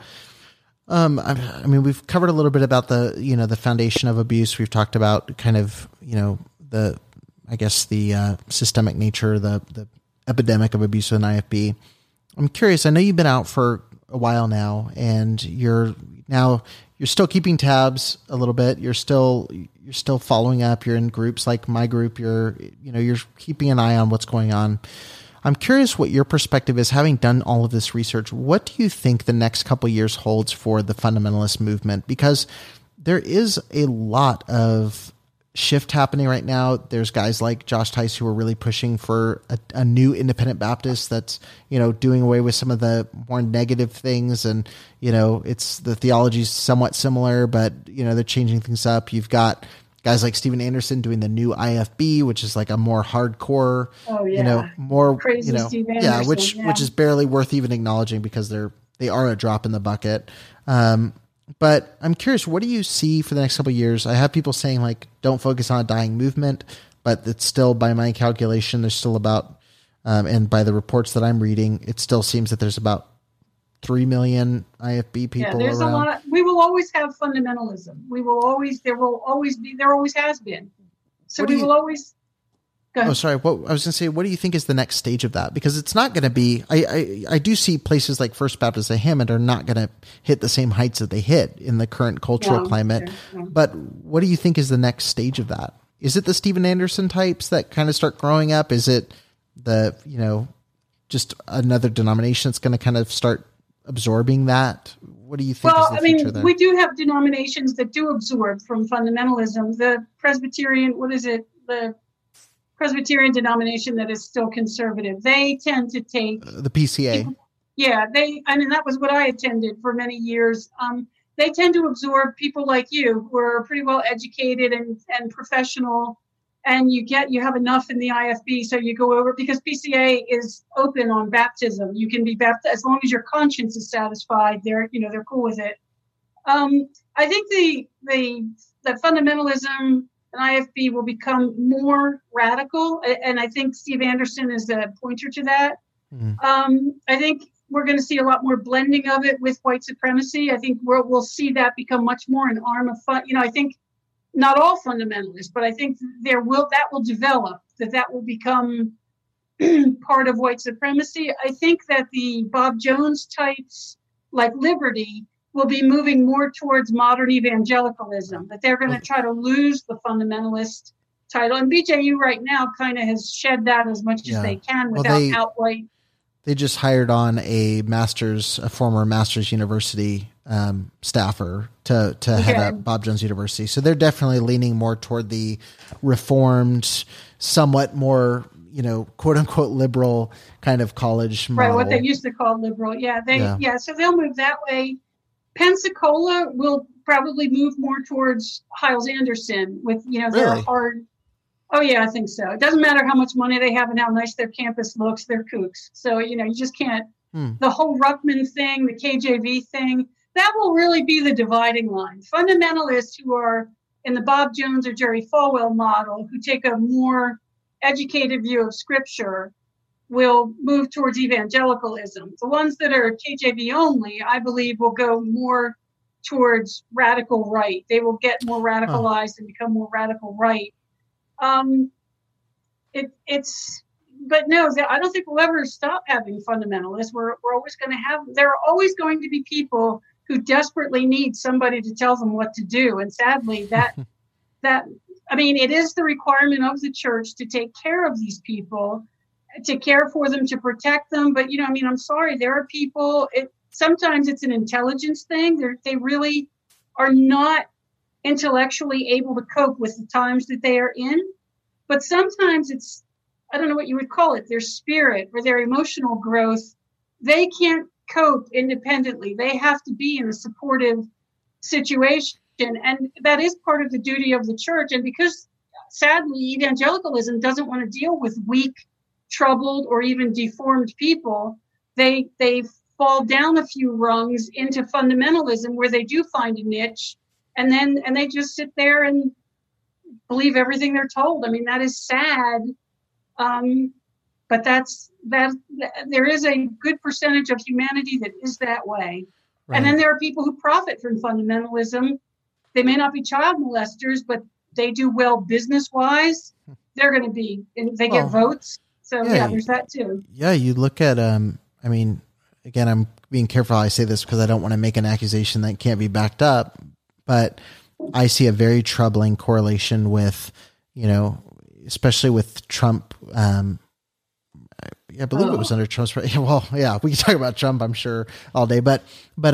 we've covered a little bit about the foundation of abuse. We've talked about kind of, the systemic nature, the epidemic of abuse in IFB. I'm curious. I know you've been out for a while now, and you're still keeping tabs a little bit. You're still following up. You're in groups like my group. You're keeping an eye on what's going on. I'm curious what your perspective is, having done all of this research. What do you think the next couple years holds for the fundamentalist movement? Because there is a lot of shift happening right now. There's guys like Josh Tice who are really pushing for a new independent Baptist that's, doing away with some of the more negative things. And, it's the theology is somewhat similar, but, they're changing things up. You've got guys like Steven Anderson doing the new IFB, which is like a more hardcore, more, crazy Steve Anderson, which is barely worth even acknowledging because they are a drop in the bucket. But I'm curious, what do you see for the next couple of years? I have people saying like, don't focus on a dying movement, but it's still, by my calculation, there's still about, and by the reports that I'm reading, it still seems that there's about 3 million IFB people. Yeah, there's around. a lot. We will always have fundamentalism. There always has been. So we will always. Oh, sorry. I was going to say, what do you think is the next stage of that? Because it's not going to be, I do see places like First Baptist of Hammond are not going to hit the same heights that they hit in the current cultural climate. No. But what do you think is the next stage of that? Is it the Steven Anderson types that kind of start growing up? Is it the, just another denomination that's going to kind of start absorbing that? What do you think is the future there? We do have denominations that do absorb from fundamentalism. The Presbyterian, the Presbyterian denomination that is still conservative, they tend to take the PCA. That was what I attended for many years. They tend to absorb people like you who are pretty well educated and professional, and you have enough in the IFB, so you go over, because PCA is open on baptism. You can be baptized as long as your conscience is satisfied. They're cool with it. I think the fundamentalism and IFB will become more radical, and I think Steve Anderson is a pointer to that. I think we're going to see a lot more blending of it with white supremacy. I think we'll see that become much more an arm of fun. I think not all fundamentalists, but I think that will develop, that will become part of white supremacy. I think that the Bob Jones types, like Liberty, will be moving more towards modern evangelicalism, that they're going to try to lose the fundamentalist title. And BJU right now kind of has shed that as much as they can without outright. They just hired on a former Masters University staffer to head up Bob Jones University. So they're definitely leaning more toward the reformed, somewhat more, quote unquote liberal kind of college model. Right, what they used to call liberal. So they'll move that way. Pensacola will probably move more towards Hyles-Anderson with, their hard. Oh yeah, I think so. It doesn't matter how much money they have and how nice their campus looks, they're kooks. So, you just can't, the whole Ruckman thing, the KJV thing, that will really be the dividing line. Fundamentalists who are in the Bob Jones or Jerry Falwell model, who take a more educated view of scripture, will move towards evangelicalism. The ones that are KJV only, I believe, will go more towards radical right. They will get more radicalized and become more radical right. But no, I don't think we'll ever stop having fundamentalists. We're always going to have, there are always going to be people who desperately need somebody to tell them what to do. And sadly, it is the requirement of the church to take care of these people, to care for them, to protect them. But, I'm sorry, there are people, sometimes it's an intelligence thing. They really are not intellectually able to cope with the times that they are in. But sometimes it's, I don't know what you would call it, their spirit or their emotional growth. They can't cope independently. They have to be in a supportive situation. And that is part of the duty of the church. And because sadly, evangelicalism doesn't want to deal with weak, troubled, or even deformed people, they fall down a few rungs into fundamentalism where they do find a niche, and they just sit there and believe everything they're told. I mean, that is sad. But there is a good percentage of humanity that is that way. Right. And then there are people who profit from fundamentalism. They may not be child molesters, but they do well business-wise. They're going to be, and they get votes. So there's that too. Yeah, you look at, again, I'm being careful how I say this because I don't want to make an accusation that can't be backed up, but I see a very troubling correlation with, especially with Trump, I believe it was under Trump's. Well, yeah, we can talk about Trump, I'm sure, all day. But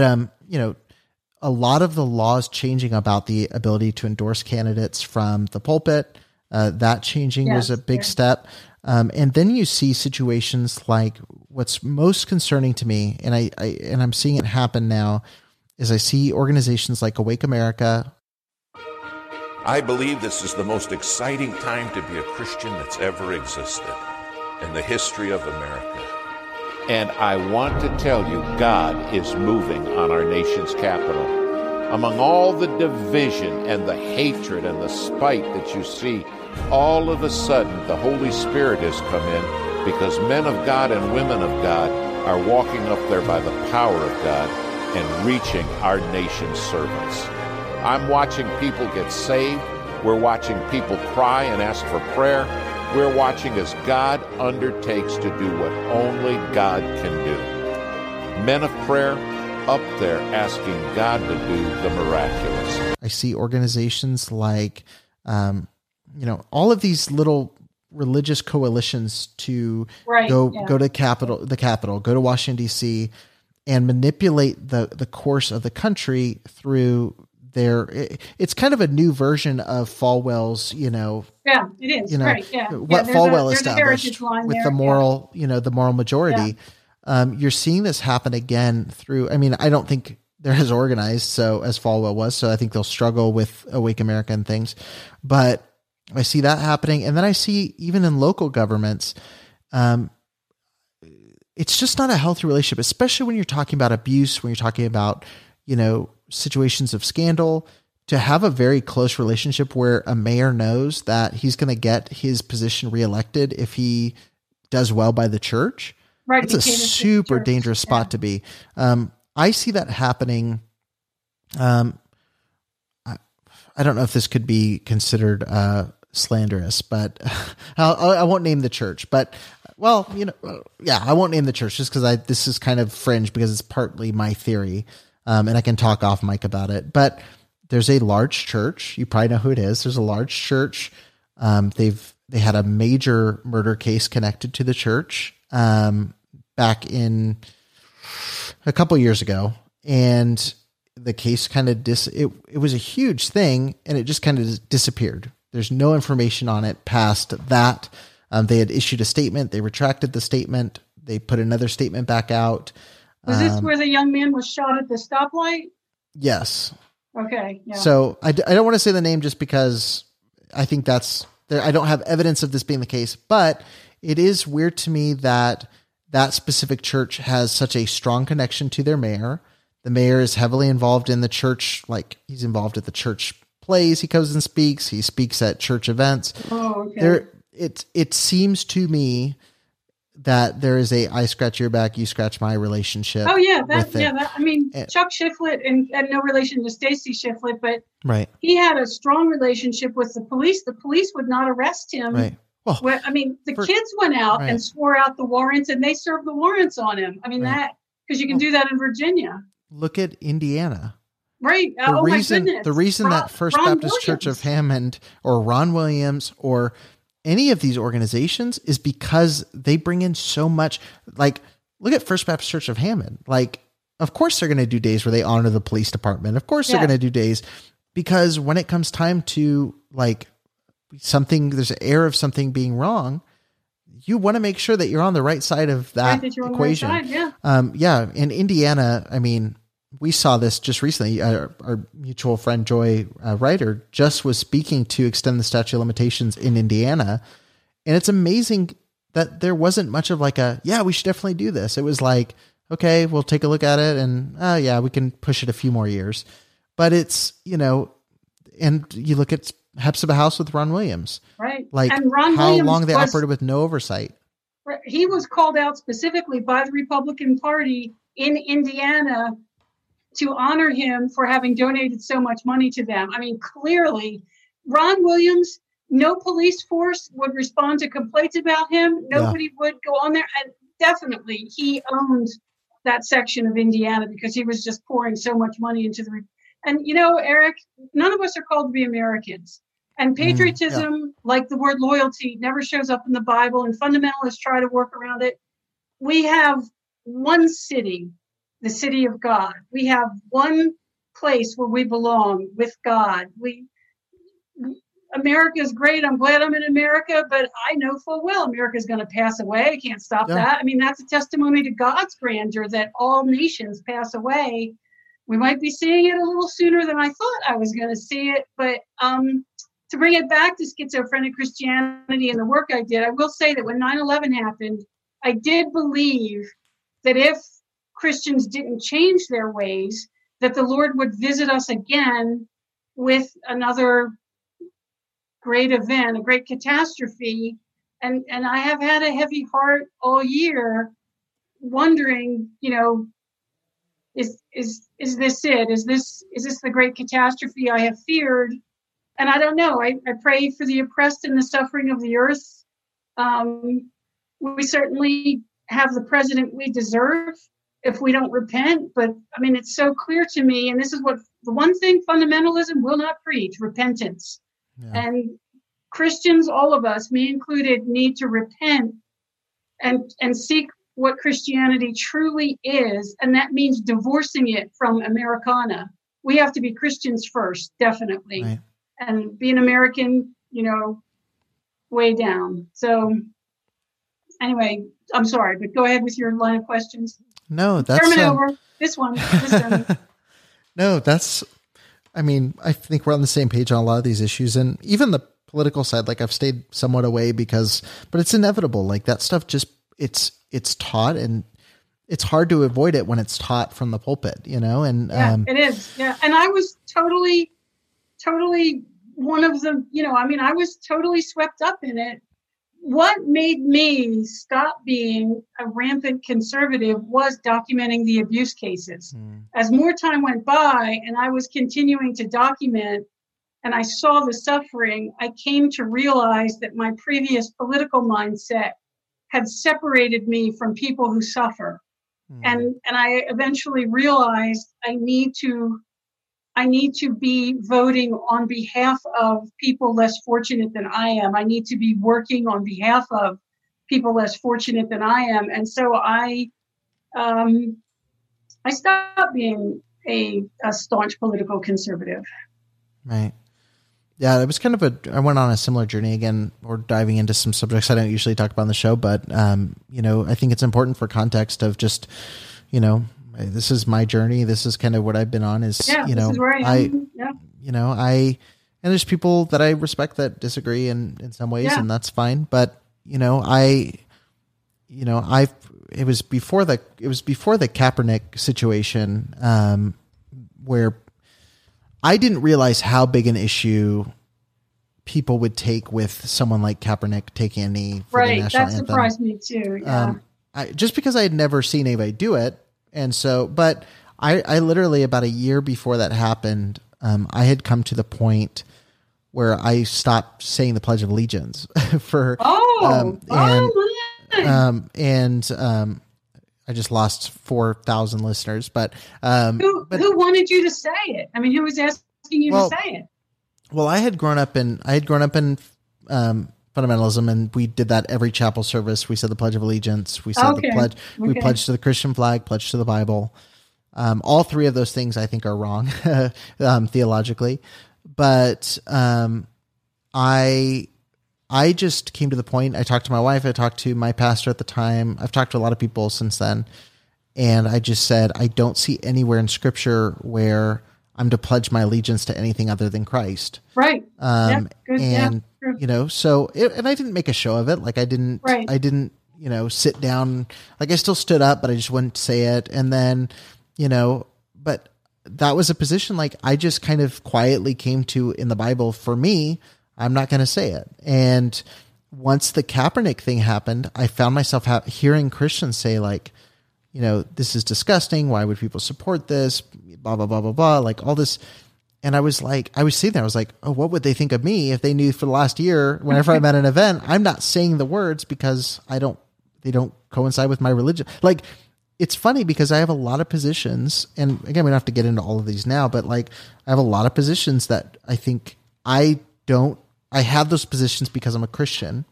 a lot of the laws changing about the ability to endorse candidates from the pulpit, that changing was a big step. And then you see situations like what's most concerning to me, and I'm seeing it happen now, is I see organizations like Awake America. I believe this is the most exciting time to be a Christian that's ever existed in the history of America. And I want to tell you, God is moving on our nation's capital. Among all the division and the hatred and the spite that you see, all of a sudden the Holy Spirit has come in because men of God and women of God are walking up there by the power of God and reaching our nation's servants. I'm watching people get saved. We're watching people cry and ask for prayer. We're watching as God undertakes to do what only God can do. Men of prayer up there asking God to do the miraculous. I see organizations like, all of these little religious coalitions to go to the Capitol, go to Washington, D.C., and manipulate the course of the country through it's kind of a new version of Falwell's, Yeah, it is. Right. Yeah. What Falwell established with the moral, the moral majority. Yeah. You're seeing this happen again through, I don't think they're as organized as Falwell was. So I think they'll struggle with Awake America and things, but I see that happening. And then I see even in local governments, it's just not a healthy relationship, especially when you're talking about abuse, when you're talking about, situations of scandal, to have a very close relationship where a mayor knows that he's going to get his position reelected if he does well by the church. Right. It's a super dangerous spot to be. I see that happening. I don't know if this could be considered slanderous, but I won't name the church, but I won't name the church just because this is kind of fringe because it's partly my theory. And I can talk off mic about it, but there's a large church. You probably know who it is. There's a large church. They had a major murder case connected to the church, back in a couple years ago. And the case kind of it was a huge thing and it just kind of disappeared. There's no information on it past that. They had issued a statement. They retracted the statement. They put another statement back out. Was this where the young man was shot at the stoplight? Yes. Okay. Yeah. So I don't want to say the name just because I think I don't have evidence of this being the case, but it is weird to me that specific church has such a strong connection to their mayor. The mayor is heavily involved in the church. Like he's involved at the church plays. He goes and speaks. He speaks at church events. Oh, okay. It seems to me that there is I scratch your back, you scratch my relationship. Oh yeah. Chuck Shiflett and no relation to Stacy Shiflett, but right. He had a strong relationship with the police. The police would not arrest him. Right. Well, kids went out and swore out the warrants and they served the warrants on him. Because you can do that in Virginia. Look at Indiana. Right. The reason that First Baptist Church of Hammond or Ron Williams or any of these organizations is because they bring in so much. Like, look at First Baptist Church of Hammond. Like, of course they're going to do days where they honor the police department. Of course they're going to do days because when it comes time to like something, there's an air of something being wrong. You want to make sure that you're on the right side of that equation. On the right side, in Indiana, we saw this just recently. Our mutual friend Joy Ryder just was speaking to extend the statute of limitations in Indiana. And it's amazing that there wasn't much of like we should definitely do this. It was like, okay, we'll take a look at it and we can push it a few more years. But it's, and you look at Hepzibah House with Ron Williams. Right. Like and Ron how Williams long they operated with no oversight. He was called out specifically by the Republican Party in Indiana to honor him for having donated so much money to them. Clearly, Ron Williams, no police force would respond to complaints about him. Nobody would go on there. And definitely, he owned that section of Indiana because he was just pouring so much money into the... And, Eric, none of us are called to be Americans. And patriotism, like the word loyalty, never shows up in the Bible. And fundamentalists try to work around it. we have one city, the city of God. We have one place where we belong with God. America is great. I'm glad I'm in America, but I know full well America is going to pass away. I can't stop that. I mean, that's a testimony to God's grandeur that all nations pass away. We might be seeing it a little sooner than I thought I was going to see it. But to bring it back to schizophrenic Christianity and the work I did, I will say that when 9/11 happened, I did believe that if Christians didn't change their ways, that the Lord would visit us again with another great event, a great catastrophe. And I have had a heavy heart all year, wondering, is this it? Is this the great catastrophe I have feared? And I don't know. I pray for the oppressed and the suffering of the earth. We certainly have the president we deserve if we don't repent. But I mean, it's so clear to me, and this is what the one thing fundamentalism will not preach: repentance. Yeah. And Christians, all of us, me included, need to repent and seek what Christianity truly is. And that means divorcing it from Americana. We have to be Christians first, definitely. Right. And be an American, way down. So anyway, I'm sorry, but go ahead with your line of questions. No, that's Termin over. This one. No, I think we're on the same page on a lot of these issues, and even the political side, like I've stayed somewhat away but it's inevitable. Like that stuff it's taught, and it's hard to avoid it when it's taught from the pulpit, and it is. Yeah. And I was totally one of them, I was totally swept up in it. What made me stop being a rampant conservative was documenting the abuse cases. As more time went by and I was continuing to document and I saw the suffering, I came to realize that my previous political mindset had separated me from people who suffer. And I eventually realized I need to be voting on behalf of people less fortunate than I am. I need to be working on behalf of people less fortunate than I am. And so I stopped being a staunch political conservative. Right. Yeah, it was kind of I went on a similar journey again. We're diving into some subjects I don't usually talk about on the show, but, I think it's important for context of just, this is my journey. This is kind of what I've been on is, this is where I am. And there's people that I respect that disagree in some ways, and that's fine. But, it was before the Kaepernick situation, where I didn't realize how big an issue people would take with someone like Kaepernick taking a knee for the national anthem. That surprised me too. Yeah. Just because I had never seen anybody do it. And so, but I literally about a year before that happened, I had come to the point where I stopped saying the Pledge of Allegiance I just lost 4,000 listeners, but who wanted you to say it? I mean, who was asking you to say it? Well, I had grown up in fundamentalism, and we did that every chapel service. We said the Pledge of Allegiance. We said the pledge. We pledged to the Christian flag, pledged to the Bible. All three of those things I think are wrong theologically, but I just came to the point. I talked to my wife. I talked to my pastor at the time. I've talked to a lot of people since then, and I just said I don't see anywhere in Scripture where I'm to pledge my allegiance to anything other than Christ. Right. And so, and I didn't make a show of it. Like I didn't, sit down, like I still stood up, but I just wouldn't say it. And then, but that was a position like I just kind of quietly came to in the Bible. For me, I'm not going to say it. And once the Kaepernick thing happened, I found myself hearing Christians say like, this is disgusting. Why would people support this? Blah, blah, blah, blah, blah. Like all this. And I was sitting there. I was like, oh, what would they think of me if they knew for the last year, whenever I'm at an event, I'm not saying the words because they don't coincide with my religion. Like, it's funny because I have a lot of positions, and again, we don't have to get into all of these now, but like I have a lot of positions that I think I have those positions because I'm a Christian,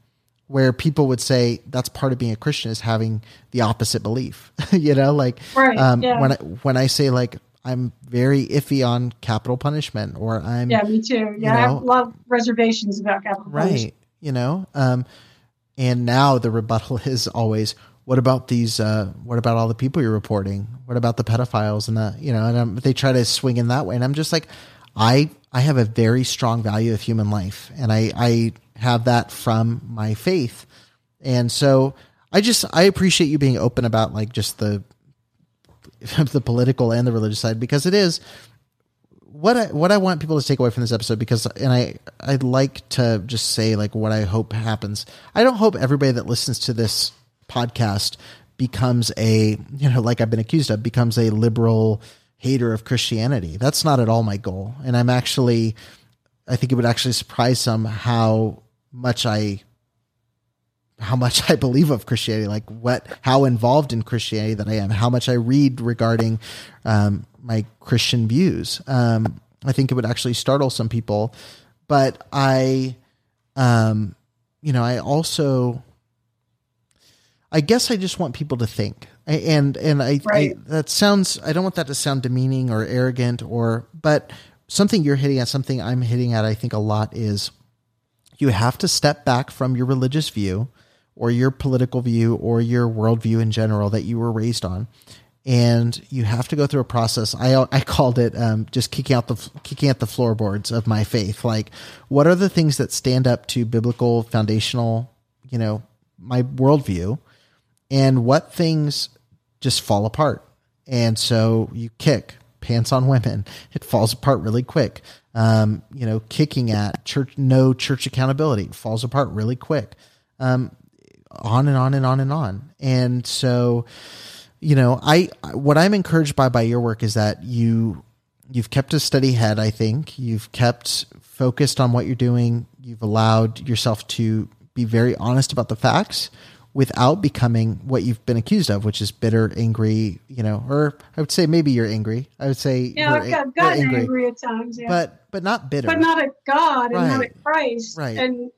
where people would say that's part of being a Christian is having the opposite belief, like, when I say like, I'm very iffy on capital punishment, or me too. Yeah. I have a lot of reservations about capital punishment. Right. And now the rebuttal is always, what about what about all the people you're reporting? What about the pedophiles and they try to swing in that way. And I'm just like, I have a very strong value of human life, and I have that from my faith. And so I appreciate you being open about like just the political and the religious side, because it is what I want people to take away from this episode, I'd like to just say like what I hope happens. I don't hope everybody that listens to this podcast becomes like I've been accused of, becomes a liberal hater of Christianity. That's not at all my goal. And I think it would actually surprise some how much I believe of Christianity, like how involved in Christianity that I am, how much I read regarding my Christian views. I think it would actually startle some people, but I guess I just want people to think. And I that sounds, I don't want that to sound demeaning or arrogant but something you're hitting at, something I'm hitting at, I think a lot, is you have to step back from your religious view or your political view or your worldview in general that you were raised on. And you have to go through a process. I called it just kicking at the floorboards of my faith. Like, what are the things that stand up to biblical foundational, my worldview, and what things just fall apart? And so you kick pants on women. It falls apart really quick. Kicking at church, no church accountability, falls apart really quick. On and on and on and on. And so, what I'm encouraged by your work is that you've kept a steady head. I think you've kept focused on what you're doing. You've allowed yourself to be very honest about the facts without becoming what you've been accused of, which is bitter, angry, or I would say maybe you're angry. I would say, I've gotten angry at times, yeah. But not bitter. But not at God and Right. not at Christ. Right. And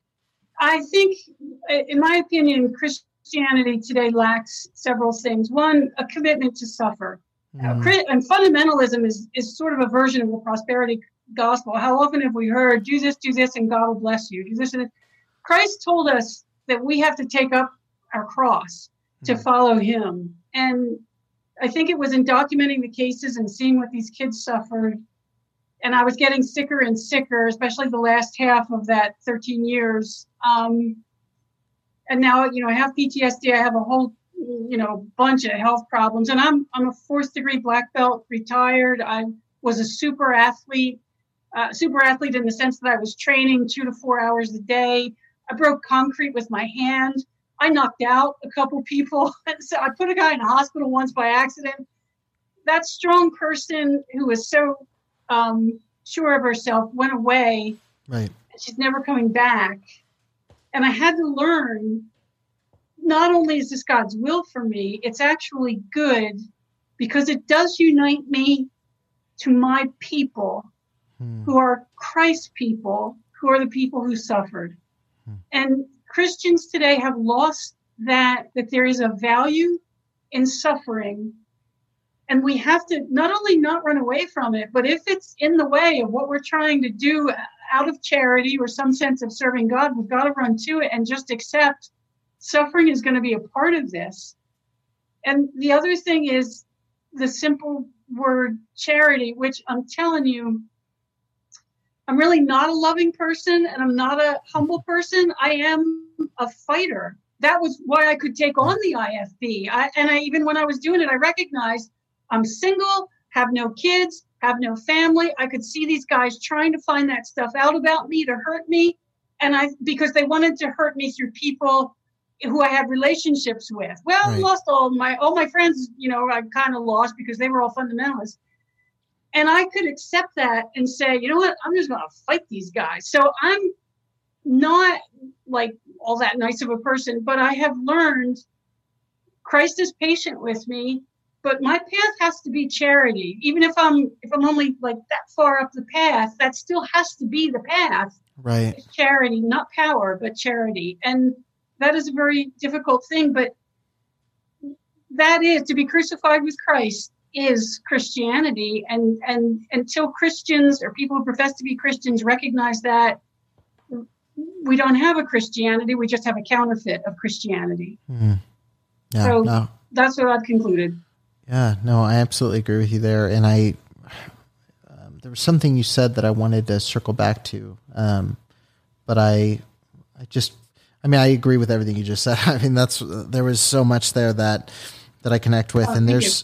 I think, in my opinion, Christianity today lacks several things. One, a commitment to suffer. And fundamentalism is sort of a version of the prosperity gospel. How often have we heard, do this, and God will bless you. Do this and this. Christ told us that we have to take up our cross to follow him. And I think it was in documenting the cases and seeing what these kids suffered. And I was getting sicker and sicker, especially the last half of that 13 years. And now, I have PTSD. I have a whole, bunch of health problems. And I'm a 4th degree black belt, retired. I was a super athlete in the sense that I was training 2 to 4 hours a day. I broke concrete with my hand. I knocked out a couple people. So I put a guy in a hospital once by accident. That strong person who was so sure of herself went away. Right. She's never coming back. And I had to learn, not only is this God's will for me, it's actually good because it does unite me to my people who are Christ's people, who are the people who suffered. And Christians today have lost that there is a value in suffering. And we have to not only not run away from it, but if it's in the way of what we're trying to do out of charity or some sense of serving God, we've got to run to it and just accept suffering is going to be a part of this. And the other thing is the simple word charity, which I'm telling you, I'm really not a loving person and I'm not a humble person. I am a fighter. That was why I could take on the IFB. Even when I was doing it, I recognized I'm single, have no kids, have no family. I could see these guys trying to find that stuff out about me to hurt me. Because they wanted to hurt me through people who I had relationships with. Well, I lost all my friends, I kind of lost because they were all fundamentalists. And I could accept that and say, you know what, I'm just going to fight these guys. So I'm not like all that nice of a person, but I have learned Christ is patient with me. but my path has to be charity. Even if I'm only like that far up the path, that still has to be the path. Right. It's charity, not power, but charity. And that is a very difficult thing, but that is, to be crucified with Christ is Christianity. And until Christians or people who profess to be Christians recognize that, we don't have a Christianity, we just have a counterfeit of Christianity. Mm. Yeah, so that's what I've concluded. Yeah, no, I absolutely agree with you there. And there was something you said that I wanted to circle back to. But I agree with everything you just said. I mean, there was so much there that I connect with. And there's,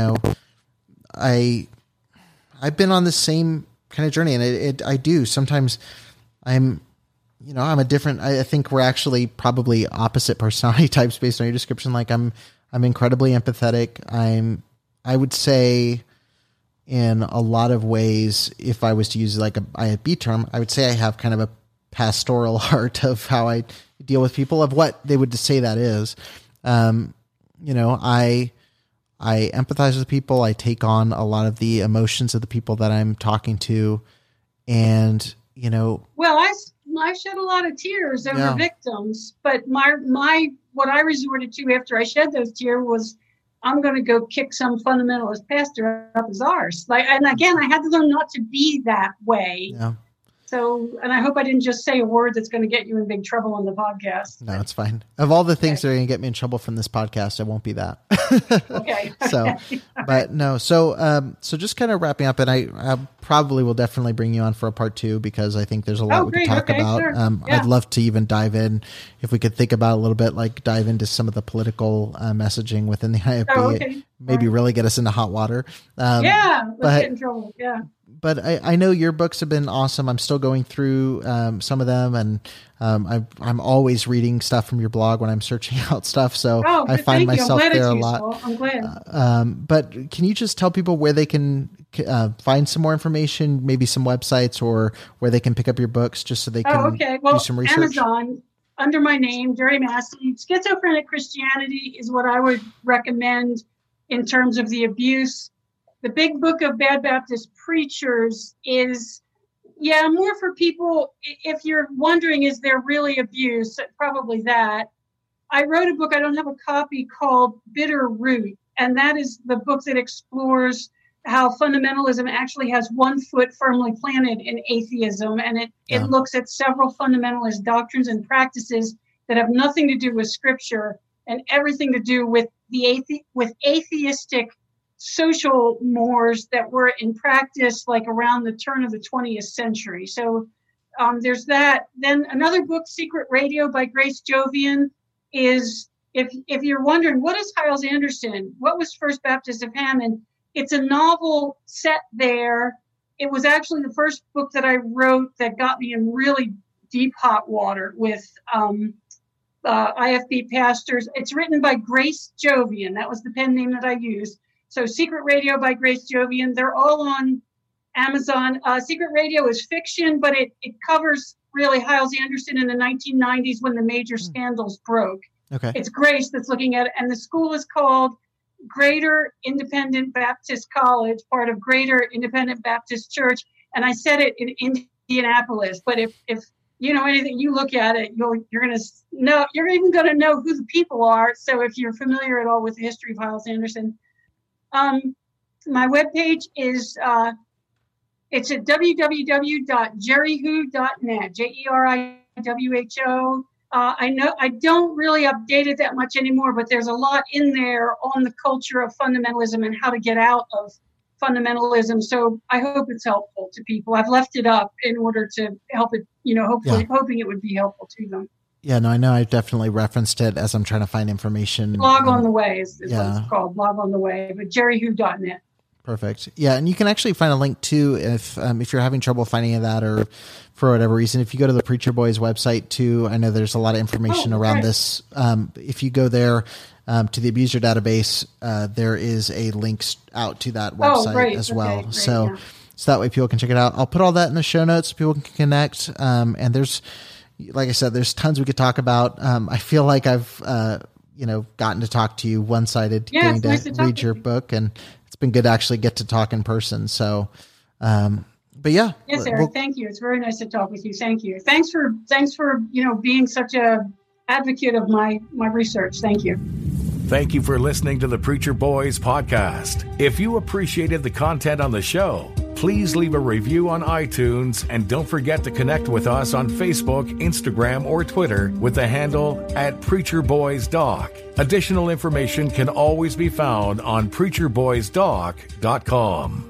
I've been on the same kind of journey, and I do. Sometimes I'm a different, I think we're actually probably opposite personality types based on your description. Like I'm incredibly empathetic. I would say in a lot of ways, if I was to use like a IFB term, I would say I have kind of a pastoral heart of how I deal with people, of what they would say that is. I empathize with people. I take on a lot of the emotions of the people that I'm talking to. And, well, I shed a lot of tears over victims, but what I resorted to after I shed those tears was, I'm going to go kick some fundamentalist pastor up his arse. And again, I had to learn not to be that way. Yeah. So, and I hope I didn't just say a word that's going to get you in big trouble on the podcast. No, it's fine. Of all the things that are going to get me in trouble from this podcast, it won't be that. Okay. So, but no, so just kind of wrapping up, and I probably will definitely bring you on for a part 2, because I think there's a lot we could talk about. Sure. I'd love to even dive in, if we could think about a little bit, like dive into some of the political messaging within the IFB, maybe really get us into hot water. Let's get in trouble. Yeah. But I know your books have been awesome. I'm still going through some of them, and I'm always reading stuff from your blog when I'm searching out stuff. So I find myself there a lot. I'm glad. But can you just tell people where they can find some more information, maybe some websites, or where they can pick up your books, just so they can do some research? Amazon, under my name, Jerry Massey. Schizophrenic Christianity is what I would recommend in terms of the abuse. The Big Book of Bad Baptist Preachers is, more for people, if you're wondering, is there really abuse? Probably that. I wrote a book, I don't have a copy, called Bitter Root, and that is the book that explores how fundamentalism actually has one foot firmly planted in atheism, and it looks at several fundamentalist doctrines and practices that have nothing to do with Scripture and everything to do with atheistic social mores that were in practice like around the turn of the 20th century. So there's that. Then another book, Secret Radio by Grace Jovian, is, if you're wondering, what is Hyles Anderson? What was First Baptist of Hammond? It's a novel set there. It was actually the first book that I wrote that got me in really deep hot water with IFB pastors. It's written by Grace Jovian. That was the pen name that I used. So Secret Radio by Grace Jovian, they're all on Amazon. Secret Radio is fiction, but it covers really Hyles Anderson in the 1990s when the major scandals broke. Okay. It's Grace that's looking at it. And the school is called Greater Independent Baptist College, part of Greater Independent Baptist Church. And I said it in Indianapolis, but if you know anything, you look at it, you're going to know, you're even going to know who the people are. So if you're familiar at all with the history of Hyles Anderson, my webpage is, it's at www.jerrywho.net, JERIWHO. I know I don't really update it that much anymore, but there's a lot in there on the culture of fundamentalism and how to get out of fundamentalism. So I hope it's helpful to people. I've left it up in order to help it, hoping it would be helpful to them. Yeah, no, I know I've definitely referenced it as I'm trying to find information. Blog on the Way is what it's called, Blog on the Way, but jerrywho.net. Perfect. Yeah, and you can actually find a link too if you're having trouble finding that, or for whatever reason, if you go to the Preacher Boys website too, I know there's a lot of information around this. If you go there to the abuser database, there is a link out to that website as well. Great, so that way people can check it out. I'll put all that in the show notes so people can connect. And there's, like I said, there's tons we could talk about. I feel like I've gotten to talk to you one-sided, Yeah, getting it's nice to talk read with your you. book, and it's been good to actually get to talk in person. So, but yeah. Yes, Eric, thank you. It's very nice to talk with you. Thank you. Thanks for being such a advocate of my research. Thank you. Thank you for listening to the Preacher Boys podcast. If you appreciated the content on the show, please leave a review on iTunes, and don't forget to connect with us on Facebook, Instagram, or Twitter with the handle @PreacherBoysDoc. Additional information can always be found on PreacherBoysDoc.com.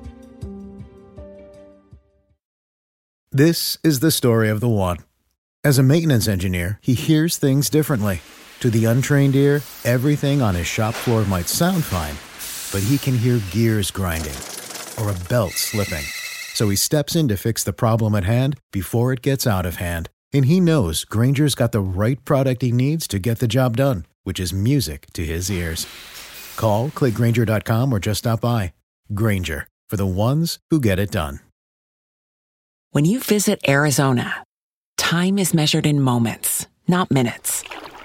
This is the story of the one. As a maintenance engineer, he hears things differently. To the untrained ear, everything on his shop floor might sound fine, but he can hear gears grinding or a belt slipping. So he steps in to fix the problem at hand before it gets out of hand. And he knows Grainger's got the right product he needs to get the job done, which is music to his ears. Call, click Grainger.com, or just stop by. Grainger, for the ones who get it done. When you visit Arizona, time is measured in moments, not minutes.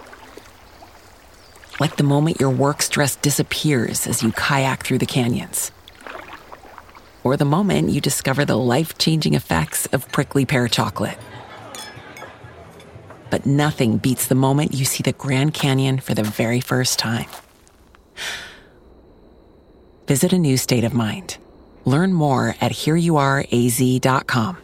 Like the moment your work stress disappears as you kayak through the canyons. Or the moment you discover the life-changing effects of prickly pear chocolate. But nothing beats the moment you see the Grand Canyon for the very first time. Visit a new state of mind. Learn more at hereyouareaz.com.